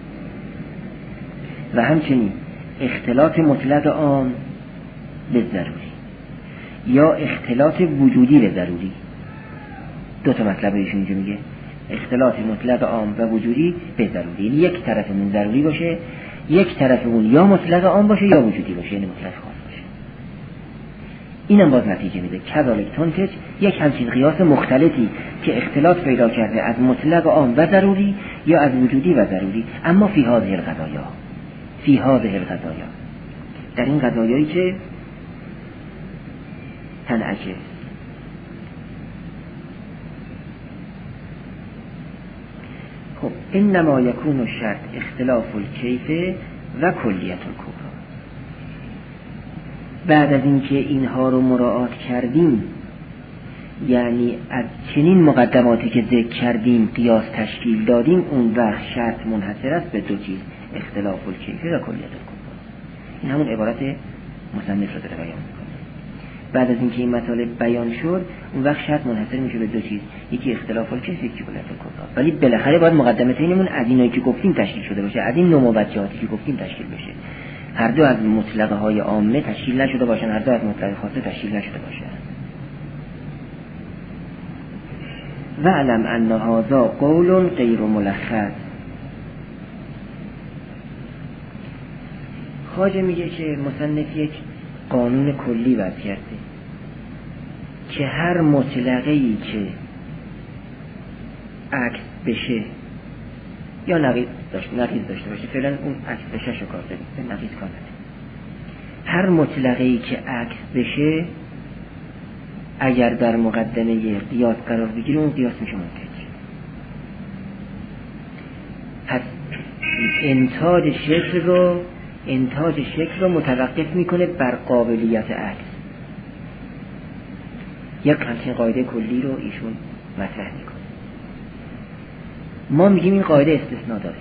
و همچنین اختلاط مطلق عام به ضروری یا اختلاط وجودی به ضروری. 2 تا مطلب ایشون اینجا میگه، اختلاط مطلق عام و وجودی به ضروری، یعنی یک طرفمون ضروری باشه، یک طرفمون یا مطلق عام باشه یا وجودی باشه، یعنی مطلق خاص باشه. اینم باز نتیجه میده. کذالک تنتج، یک همچین قیاس مختلطی که اختلاط پیدا کرده از مطلق عام و ضروری یا از وجودی و ضروری، اما فی هذه القضایا، فی هذه القضایا، در این قضایایی که تنعکس. خب انما یکون الشرط اختلاف الکیف و کلیت الکبرى. بعد از اینکه اینها رو مراعات کردیم، یعنی از چنین مقدماتی که ذکر کردیم قیاس تشکیل دادیم، اون وقت شرط منحصر است به 2 چیز، اختلاف الکیف و کلیت الکبرى. این همون عبارت مصنف رو داره بیان میکنه. بعد از اینکه این مطالب بیان شد، اون وقت شرط منحصر میشه به 2 چیز، یکی اختلاف الکیف یکی کلیت الکبرى. ولی بالاخره باید مقدمتینمون از اینایی که گفتیم تشکیل شده باشه، از این نوع موجهاتی که گفتیم تشکیل بشه. هر دو از مطلقه های عامه تشکیل نشده باشن، هر دو از مطلقه خاصه تشکیل نشده باشن. و علم ان هذا قول غیر ملخص. خواجه میگه که مصنف یک قانون کلی وضع کرده که هر مطلقه‌ای که عکس بشه یا نقیض داشته باشه، فعلا اون عکس بشه کار داریم، نقیض کار نداریم. هر مطلقه‌ای که عکس بشه اگر در مقدمه قیاس قرار بگیره، اون قیاس میشه منتج. انتاج شکل رو متوقف میکنه بر قابلیت عکس. یک همچین قاعده کلی رو ایشون مطرح میکنه. ما میگیم این قاعده استثناء داره،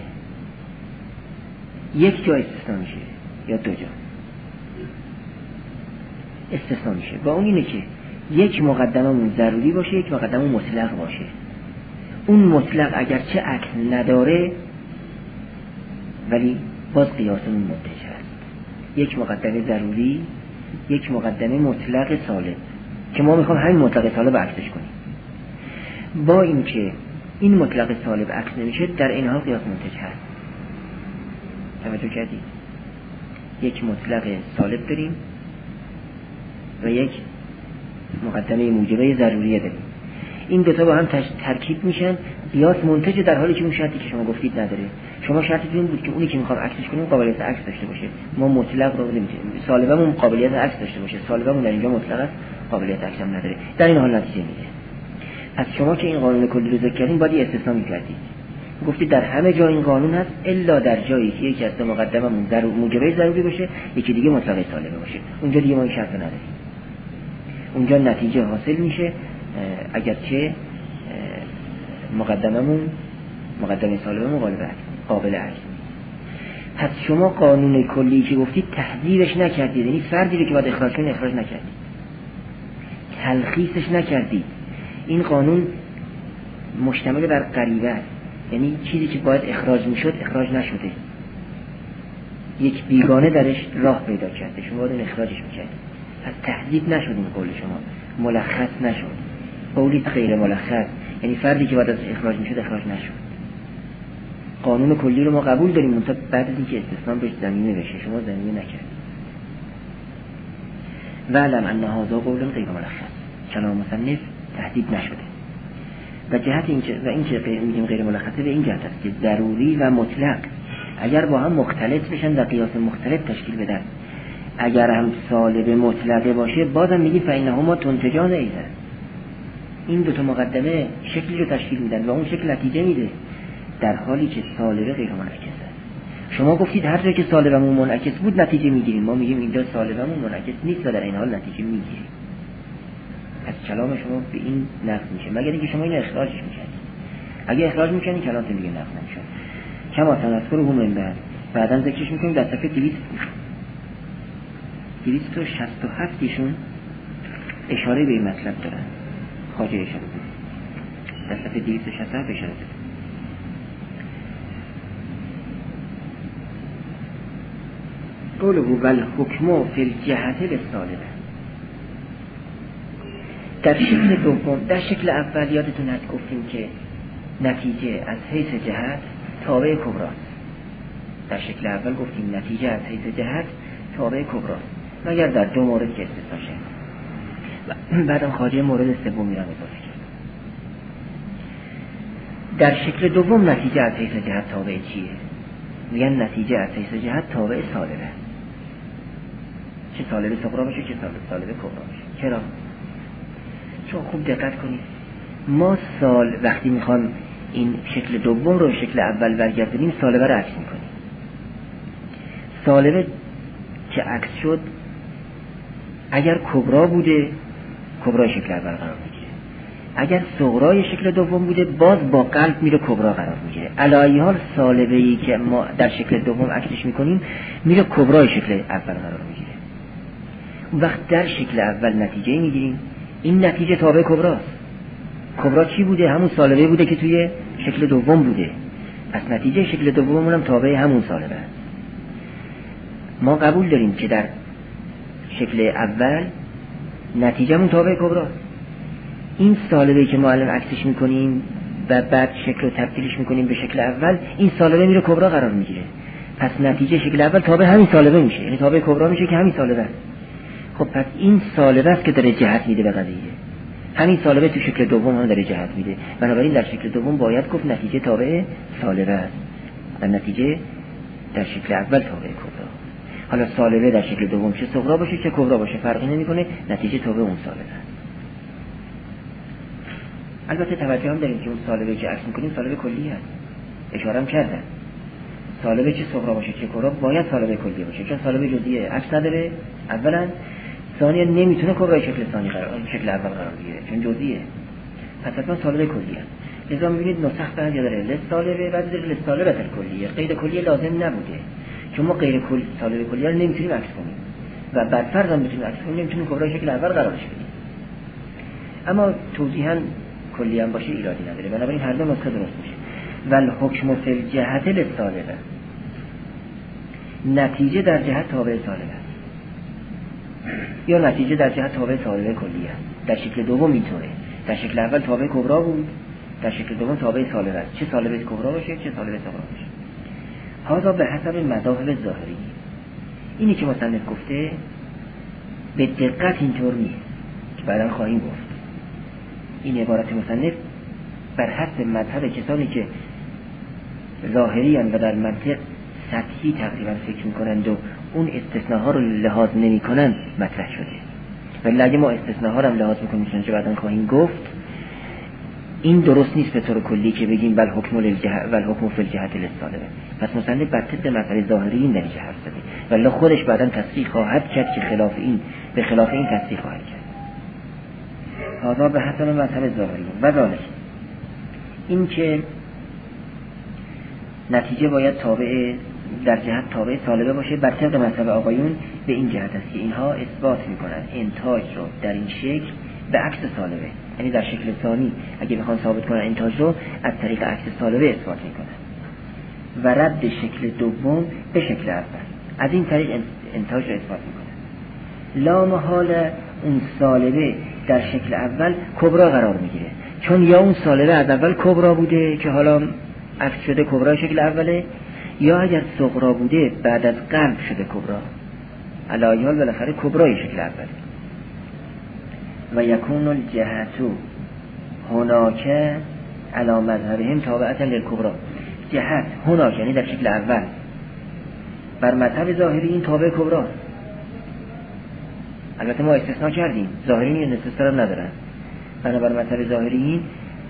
یک جا استثناء میشه یا دو جا استثناء میشه، با اون اینه که یک مقدممون ضروری باشه، یک مقدممون مطلق باشه. اون مطلق اگرچه عکس نداره ولی باز قیاسمون منتج هست. یک مقدمه ضروری، یک مقدمه مطلق سالب که ما میخوام همین مطلق سالب عکسش کنیم. با این که این مطلق سالب عکس نمیشه، در این حال قیاس منتج هست. توجه کردید؟ یک مطلق سالب داریم و یک مقدمه موجبه ضروریه داریم. این دو تا با هم ترکیب میشن، قیاس منتج، در حالی که اون شرطی که شما گفتید نداره. شما شرطتون این بود که اونی که میخوام عکسش کنیم قابلیت عکس داشته باشه. ما مطلق رو نمیتونیم، سالبمون قابلیت عکس داشته باشه، سالبمون در اینجا مطلق است، قابلیت عکس هم نداره. در این حال نتیجه میده. پس شما که این قانون کلی رو ذکر کردین باید استثناء می‌کردید. گفتید در همه جا این قانون هست الا در جایی که یکی از دو مقدممون موجبه ضروری باشه، یکی دیگه مطلق سالبه باشه. اونجا دیگه ما این شرط نداریم. اونجا نتیجه حاصل میشه اگرچه مقدمه سالبمون قابل عکس. پس شما قانون کلی که گفتید تحذیرش نکردید، یعنی فردی رو که باید اخراج کنید اخراج نکردید، تلخیصش نکردید. این قانون مشتمل بر غریبه است، یعنی چیزی که باید اخراج میشد اخراج نشده، یک بیگانه درش راه پیدا کرده، شما باید اخراجش میکردید. پس تحذیب نشد این قول شما، ملخص نشد، قولی غیر ملخص، یعنی فردی که باید از اخراج میشد اخراج نشد. قانون کلی رو ما قبول داریم، منتها بعد از اینکه استثناء بهش زمینه بشه شما زمینه نکردید. وعلم ان هذا قول غیر ملخص، کلام مصنف تهدید نشده. و جهت این که میگیم غیر ملخصه به این جهت است که ضروری و مطلق اگر با هم مختلط بشن و قیاس مختلف تشکیل بدن، اگر هم سالب مطلقه باشه بازم میگیم فإنهما تنتجان ایضا. این دو تا مقدمه شکلی رو تشکیل میدن و اون شکل نتیجه میده، در حالی که سالبه غیر منعکس است. شما گفتید هر جایی که سالبمون منعکس بود نتیجه میگیریم، ما میگیم اینجا سالبمون منعکس نیست و در این حال نتیجه میگیریم. از کلام شما به این نقض میشه، مگر اینکه شما اینو اخراجش میکنید. اگه اخراج میکنید کلامتون دیگه نقض نمیشه. کما تذکر هم بعداً ذکرش میکنیم در صفحه 267 ایشون اشاره به این مطلب دارن. خواجه اشاره دارن در صفحه 267 اشاره دارن. قوله والحکم فی الجهت للسالبه. در شکل دوم، در شکل اول یادتون هست گفتیم که نتیجه از حیث جهت تابع کبراست. در شکل اول گفتیم نتیجه از حیث جهت تابع کبراست مگر در دو مورد که استثنا شد. بعدم خواجه مورد سوم میرم اضافه کرد. در شکل دوم نتیجه از حیث جهت تابع چیه؟ میگن نتیجه از حیث جهت تابع سالبه، چه سالبه صغرا باشه چه سالبه کبرا باشه. چرا؟ چون خوب دقت کنید، ما وقتی میخوام این شکل دوم رو شکل اول برگردونیم سالبه رو عکس میکنیم. سالبه که عکس شد اگر کبرا بوده کبرای شکل اول قرار میگیره، اگر صغرای شکل دوم بوده باز با قلب میره کبرا قرار میگیره. علی حال سالبه ای که ما در شکل دوم عکسش میکنیم میره کبرای شکل اول قرار میگیره. وقت در شکل اول نتیجه میگیریم، این نتیجه تابع کبراست. کبرا چی بوده؟ همون سالبه بوده که توی شکل دوم بوده، پس نتیجه شکل دوممون هم تابع همون سالبه است. ما قبول داریم که در شکل اول نتیجهمون تابع کبراست. این سالبه که ما الان عکسش میکنیم و بعد شکل رو تبدیلش میکنیم به شکل اول، این سالبه میره کبرا قرار میگیره، پس نتیجه شکل اول تابع همین سالبه میشه، یعنی تابع کبرا میشه که همین سالبه است. خب پس این سالبه است که داره جهت میده به قضیه، همین سالبه تو شکل دوم هم داره جهت میده. بنابراین در شکل دوم باید گفت نتیجه تابع سالبه است و نتیجه در شکل اول تابع کبرا. حالا سالبه در شکل دوم چه صغرا باشه چه کبرا باشه فرقی نمیکنه، نتیجه تابع اون سالبه است. البته توجه هم داریم که اون سالبه که عکس میکنیم سالبه کلی هست، اشاره هم کردن. سالبه چه صغرا باشه چه کبرا باید سالبه کلیه باشه، چون سالبه جزئیه عکس نداره اولا، ثانیا نمیتونه کبرای شکل ثانی شکل اول قرار بگیره چون جزئیه، پس حتما سالبه کلیه. لذا میبینید نسخ بعد داره لسالبه بعد داره لسالبه کلیه، قید کلیه لازم نبوده چون ما غیر کل سالبه کلیه رو نمیتونیم عکس کنیم و بر فرض هم بتونیم عکس کنیم نمیتونیم کبرای شکل اول قرارش بدیم. اما توضیحاً کلی هم باشه ایرادی نداره، بنابراین هر دو نسخه درست میشه. والحکم فی الجهت للسالبه، نتیجه در جهت تابع سالبه است یا نتیجه در جهت تابع سالبه کلیه است. در شکل دوم اینطوره، در شکل اول تابع کبرا بود، در شکل دوم تابع سالبه است، چه سالبه کبرا باشه چه سالبه صغرا باشه. هذا به حسب مذاهب ظاهری. اینی که مصنف گفته به دقت اینطور نیست که بعدا خواهیم گفت. این عبارت مصنف بر حسب مذهب کسانی که ظاهری هستند و در منطق سطحی تقریبا فکر میکنند و اون استثناها رو لحاظ نمی کنند مطرح شده. ولی اگه ما استثناها رو هم لحاظ میکنیم که بعدا خواهیم گفت، این درست نیست به طور کلی که بگیم بل حکم فی الجهت للسالبه. پس مصنف بر طبق مذهب ظاهری این نتیجه حرف زده، ولی خودش بعدا تصریح خواهد کرد که به خلاف این تصریح خواهد کرد. هذا به حسب مذهب ظاهری و ذالک، این که نتیجه باید تابع در جهت تابع سالبه باشه بر طبق مذهب آقایون به این جهت است که اینها اثبات میکنن انتاج رو در این شکل به عکس سالبه، یعنی در شکل ثانی اگه بخوان ثابت کنن انتاج رو از طریق عکس سالبه اثبات میکنن و رد شکل دوم به شکل اول، از این طریق انتاج رو اثبات میکنن. لا محاله اون سالبه در شکل اول کبرا قرار میگیره، چون یا اون سالبه از اول کبرا بوده که حالا عکس شده کبرا شکل اوله، یا اگر صغرا بوده بعد از قلب شده کبرا، علایال بالاخره کبرای شکل اوله. و یکون الجهت هناک علی مذهبهم تابعة للکبرا، جهت هناک یعنی در شکل اول بر مذهب ظاهری این تابع کبرا. البته ما استثناء کردیم، ظاهری این استثناء ندارن، بنابر مذهب ظاهری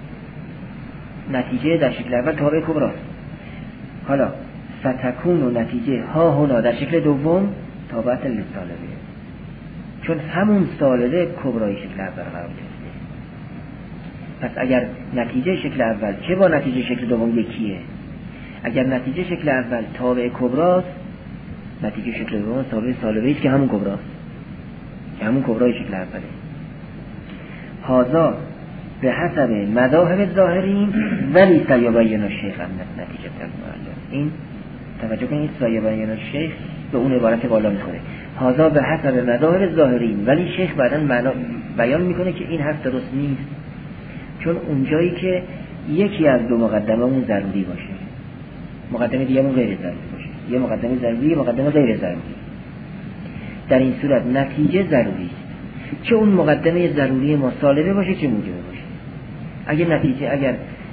نتیجه در شکل اول تابع کبرا. حالا ستکون و نتیجه ها هنا در شکل دوم تابعة للسالبه، چون همون سالبه کبرای شکل اول قرار گرفته. پس اگر نتیجه شکل اول چه با نتیجه شکل دوم یکیه، اگر نتیجه شکل اول تابع کبراست، نتیجه شکل دوم تابع سالبه است که همون کبراست، که همون کبرای شکل اوله. هذا به حسب مذاهب ظاهرین ولی سیبین الشیخ نتیجه المعلم. این توجه کنید، سیبین الشیخ به اون عبارت بالا میخوره. هذا به حسب مذاهب ظاهرین، ولی شیخ بعداً بیان میکنه که این حرف درست نیست، چون اونجایی که یکی از دو مقدمه اون ضروری باشه، مقدمه دیگه اون غیر ضروری باشه، یه مقدمه ضروری یه مقدمه غیر ضروری، در این صورت نتیجه ضروری است، چه اون مقدمه ضروری ما سالبه باشه چه موجبه باشه. اگر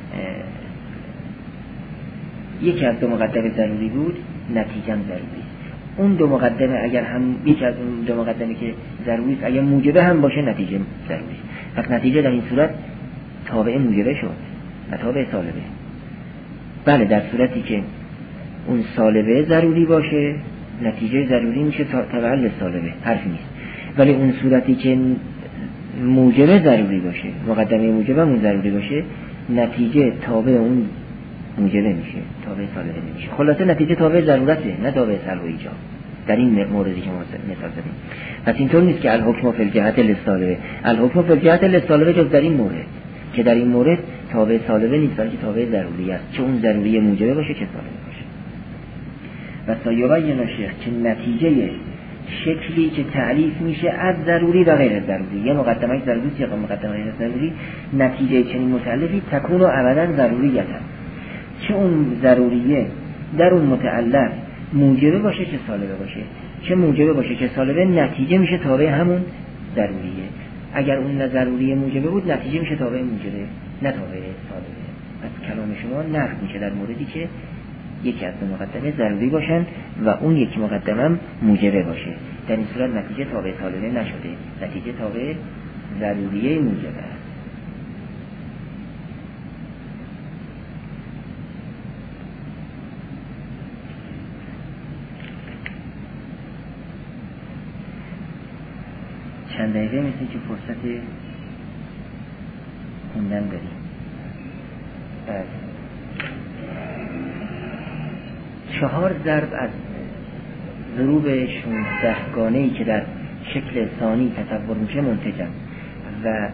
یکی از دو مقدمه ضروری بود نتیجه هم ضروری است. اون دو مقدمه اگر هم یکی از اون دو مقدمه که ضروری است اگر موجبه هم باشه نتیجه ضروری است. پس نتیجه در این صورت تابع موجبه شد نه تابع سالبه. بله در صورتی که اون سالبه ضروری باشه نتیجه ضروری میشه تبع للسالبه، حرفی نیست. ولی اون صورتی که موجبه ضروری باشه، مقدمه موجبه اون ضروری باشه، نتیجه تابع اون موجبه میشه، تابع سالبه نمیشه. خلاصه نتیجه تابع ضرورته نه تابع سلب و ایجاب. در این موردی که ما مثال زدیم. پس اینطور نیست که الحکم فی الجهت للسالبه، الحکم فی الجهت للسالبه جز در این مورد که در این مورد تابع سالبه نیست بلکه تابع ضروری است، چه اون ضروری موجبه باشه چه سالبه باشه. و سایبین الشیخ که نتیجه شکلی که تعریف میشه از ضروری و غیر ضروری، یه مقدمه ضروری یا مقدمه غیر ضروری، نتیجه چنین متعلقی تکون و ابدا ضروریت است، چه اون ضروریه در اون متعلق موجبه باشه چه سالبه باشه، چه موجبه باشه چه سالبه، نتیجه میشه تابع همون ضروریه. اگر اون نه ضروری موجبه بود نتیجه میشه تابع موجبه نه تابع سالبه. پس کلام شما نقد میشه در موردی که یکی از دو مقدمه ضروری باشن و اون یکی مقدمه موجبه باشه. در این صورت نتیجه تابع سالبه نشده، نتیجه تابع ضروریه موجبه است. چند دقیقه مثل که فرصت خوندن داریم. 4 ضرب از ضروب 16 گانه‌ای که در شکل ثانی تصور میشه منتجم و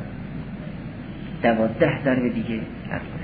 12 ضرب دیگه عقیمه.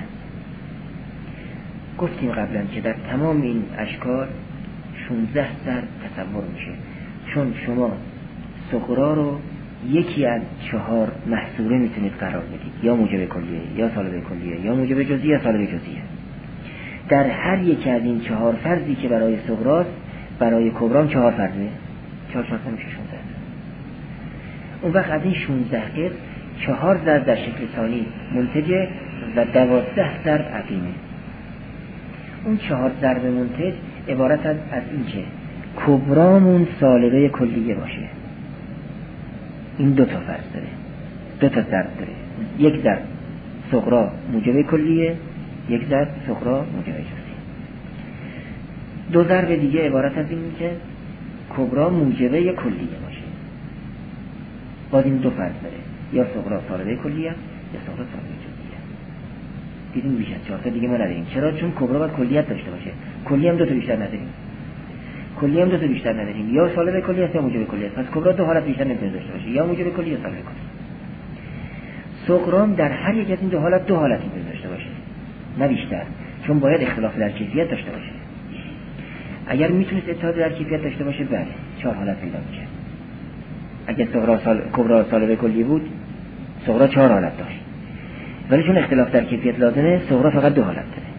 گفتیم قبلا که در تمام این اشکال 16 ضرب تصور میشه، چون شما صغرا رو یکی از 4 محصوره میتونید قرار بدید، یا موجب کلیه یا سالب کلیه یا موجب جزئیه یا سالب جزئیه. در هر یک از این 4 فرضی که برای صغراست برای کبرا 4 فرضه، 4 میشه 16. اون وقت از این 16 قسم 4 ضرب در شکل ثانی منتجه و 12 ضرب عقیمه. اون 4 ضرب منتج عبارت از این که کبرامون سالبه کلیه باشه. این 2 تا فرض داره، 2 تا ضرب داره. یک ضرب صغرا موجب کلیه، یک ضرب صغرا موجب جزئیه. 2 ضرب دیگه عبارت از این که کبرا موجبه کلیه باشه. باز این 2 فرض داره، یا صغرا سالبه کلیه یا صغرا سالبه جزئیه. دیدیم بیش از 4 تا دیگه ما نداریم. چرا؟ چون کبرا باید کلیت داشته باشه. کلیه هم 2 تا بیشتر نداریم. کلیه هم 2 تا بیشتر نداریم، یا سالب کلیه است یا موجب کلیه است. پس کبرا 2 حالت بیشتر نمیتونه داشته باشه، یا موجب کلیه یا سالب کلیه. صغرام در هر یک از این 2 حالت 2 حالت میتونه داشته باشه، نه بیشتر، چون باید اختلاف در کیفیت داشته باشه. اگر میتونست اتحاد در کیفیت داشته باشه بله 4 حالت پیدا میشه. اگر کبرا سالب کلیه بود صغرا 4 حالت داشت، ولی چون اختلاف در کیفیت لازمه صغرا فقط 2 حالت داره.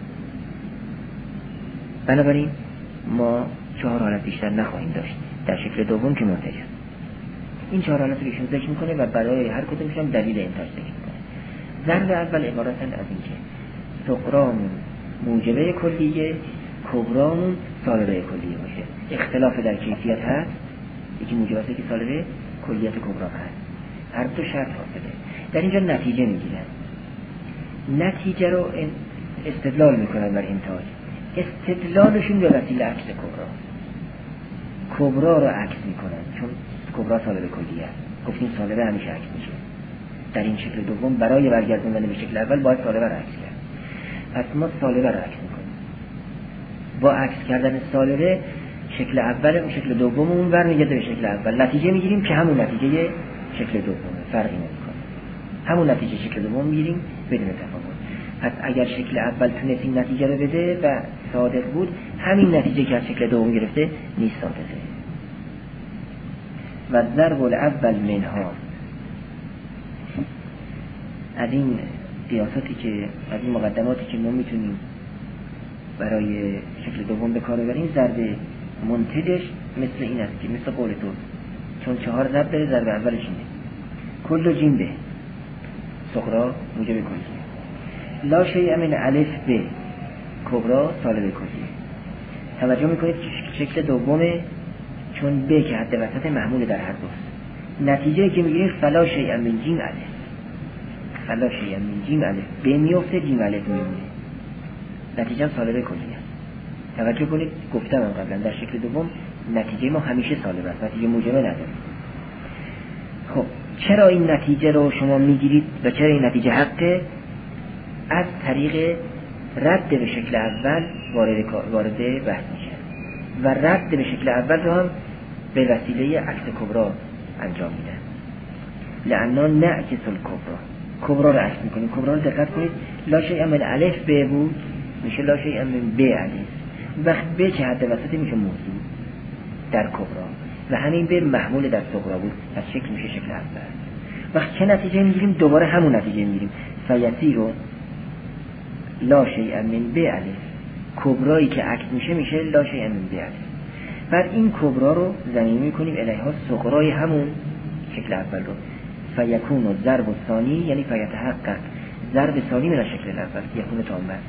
بنابراین ما 4 حالت بیشتر نخواهیم داشت در شکل دوم که منتج است. این 4 حالت رو ایشون ذکر میکنه و برای هر کدومشون دلیل انتاج ذکر میکنه. ضرب اول عبارتن از این که صغرامون موجبه کلیه، کبرامون سالبه کلیه باشه. اختلاف در کیفیت هست، یکی موجب است که سالبه، کلیت کبرا هست. هر 2 شرط حاصله. در اینجا نتیجه میگیرن، نتیجه رو استدلال میکنن بر انتاج. استدلالشون به وسیله عکس کبرا رو عکس میکنن، چون کبرا سالب کلیه است. گفتیم سالبه همیشه عکس میشه. در این شکل دوم برای برگردوندن به شکل اول باید سالبه رو عکس کرد. پس ما سالبه رو عکس میکنیم. با عکس کردن سالبه شکل اول اون شکل دوممون برمیگرده به شکل اول. نتیجه میگیریم که همون نتیجه شکل دومه، فرقی نمیکنه. همون نتیجه شکل دوم میگیریم بدون تفاوت. پس اگر شکل اول تونست این نتیجه رو بده و صادق بود، همین نتیجه که از شکل دوم گرفته نیست صادقه. و ضرب الاول منها، از این قیاساتی که از این مقدماتی که ما میتونیم برای شکل دوم به کار ببریم، ضرب منتجش مثل این است که مثل قول تو، چون 4 ضرب داره، ضرب اولش اینه کل و جیم به صغرا موجب کلیه، لا شیء من الف به کبرا سالب کلیه. توجه میکنید که شکل دومه، چون به که حد وسط محمول در هر دوست. نتیجه که میگیریم فلا شیء من جیم الف، فلا شیء من جیم الف به میفته، جیم الف میمونه، نتیجه هم سالب کلیه. توجه کنید گفتم قبلا در شکل دوم نتیجه ما همیشه سالب است، نتیجه موجبه نداره. خب چرا این نتیجه رو شما میگیرید و چرا این نتیجه حقه؟ از طریق رد به شکل اول وارد بحث میشه و رد به شکل اول رو هم به وسیله عکس کبرا انجام میدن. لعنا نعکس کبرا رو عکس میکنیم. کبرا رو دقت کنید، لا شیء من الف به بود میشه لا شیء من به الف. وقت به که حد وسط میشه موضوع در کبرا و همین به محمول در صغرا بود، پس شکل میشه شکل اول. وقت چه نتیجه میگیریم؟ دوباره همون نتیجه میگیریم، فیتی رو لا شیء من به الف. کبرایی که عکس میشه میشه لا شیء من به الف. بعد این کبرا رو ضمیر میکنیم الیها صغرای همون شکل اول رو، فیکون و ضرب ثانی یعنی فیتحقق ضرب ثانی من شکل اول یکون تامه.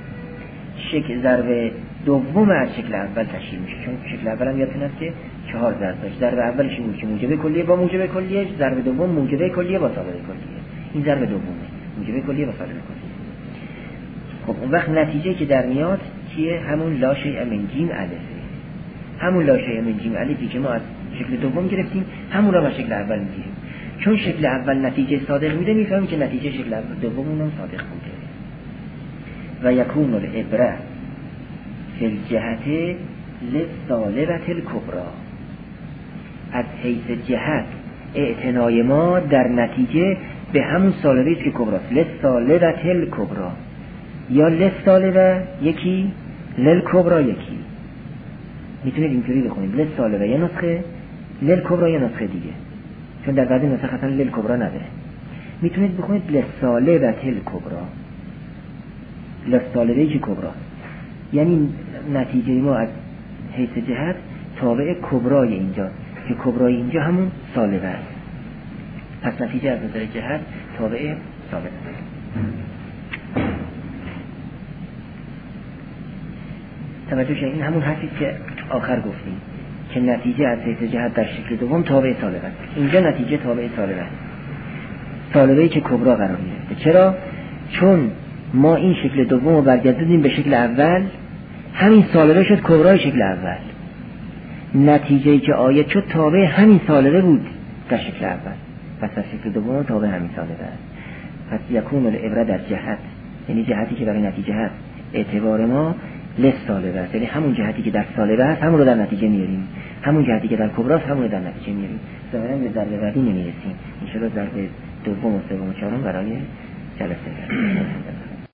شکل ضرب دوم از شکل اول تشکیل میشه، چون شکل اول هم یادتون هست که 4 ضرب داشت. ضرب اولش این بود که موجب کلیه با موجب کلیه، ضرب دوم موجب کلیه با سالب کلیه. این ضرب دومه، موجب کلیه با سالب کلیه. خب اون وقت نتیجه که در میاد چیه؟ همون لا شیء من جیم الفه. همون لا شیء من جیم الفی که ما از شکل دوم گرفتیم همون رو از شکل اول میگیریم. چون شکل اول نتیجه صادق میده میفهمیم که نتیجه شکل دوم اونم صادق بوده. و یکون العبره فی الجهت للصالبة الکبری، از حیث جهت اعتنای ما در نتیجه به همون صالبه است که کبراست. للصالبة الکبری یا للصالبة یکی، للکبری یکی. میتونید اینجوری بخونید للصالبة یه نسخه، للکبری یه نسخه دیگه، چون در بعضی نسخه اصلا للکبری نداره. میتونید بخونید للصالبة الکبری، للصالبه که کبرا، یعنی نتیجه ما از حیث جهت تابع کبرای اینجا، که کبرای اینجا همون صالبه است. پس نتیجه از نظر جهت تابع صالبه است. توجه شد، این همون حرفی که آخر گفتیم که نتیجه از حیث جهت در شکل دوم تابع صالبه است. اینجا نتیجه تابع صالبه است، صالبه‌ای که کبرا قرار می‌گیره. چرا؟ چون ما این شکل دوم رو برگردوندیم به شکل اول، همین صالبه شد کبرای شکل اول. نتیجه‌ای که آید شد تابع همین صالبه بود در شکل اول، پس در شکل دوم تابع همین صالبه است. پس یکون العبره در جهت، یعنی جهتی که برای نتیجه هست، اعتبار ما للصالبه است، یعنی همون جهتی که در صالبه هست همون رو در نتیجه میاریم، همون جهتی که در کبرا است همون رو در نتیجه میاریم. ظاهراً به ضرب بعدی نمیرسیم، ان شاء الله ضرب دوم و سوم و چهارم برای جلسه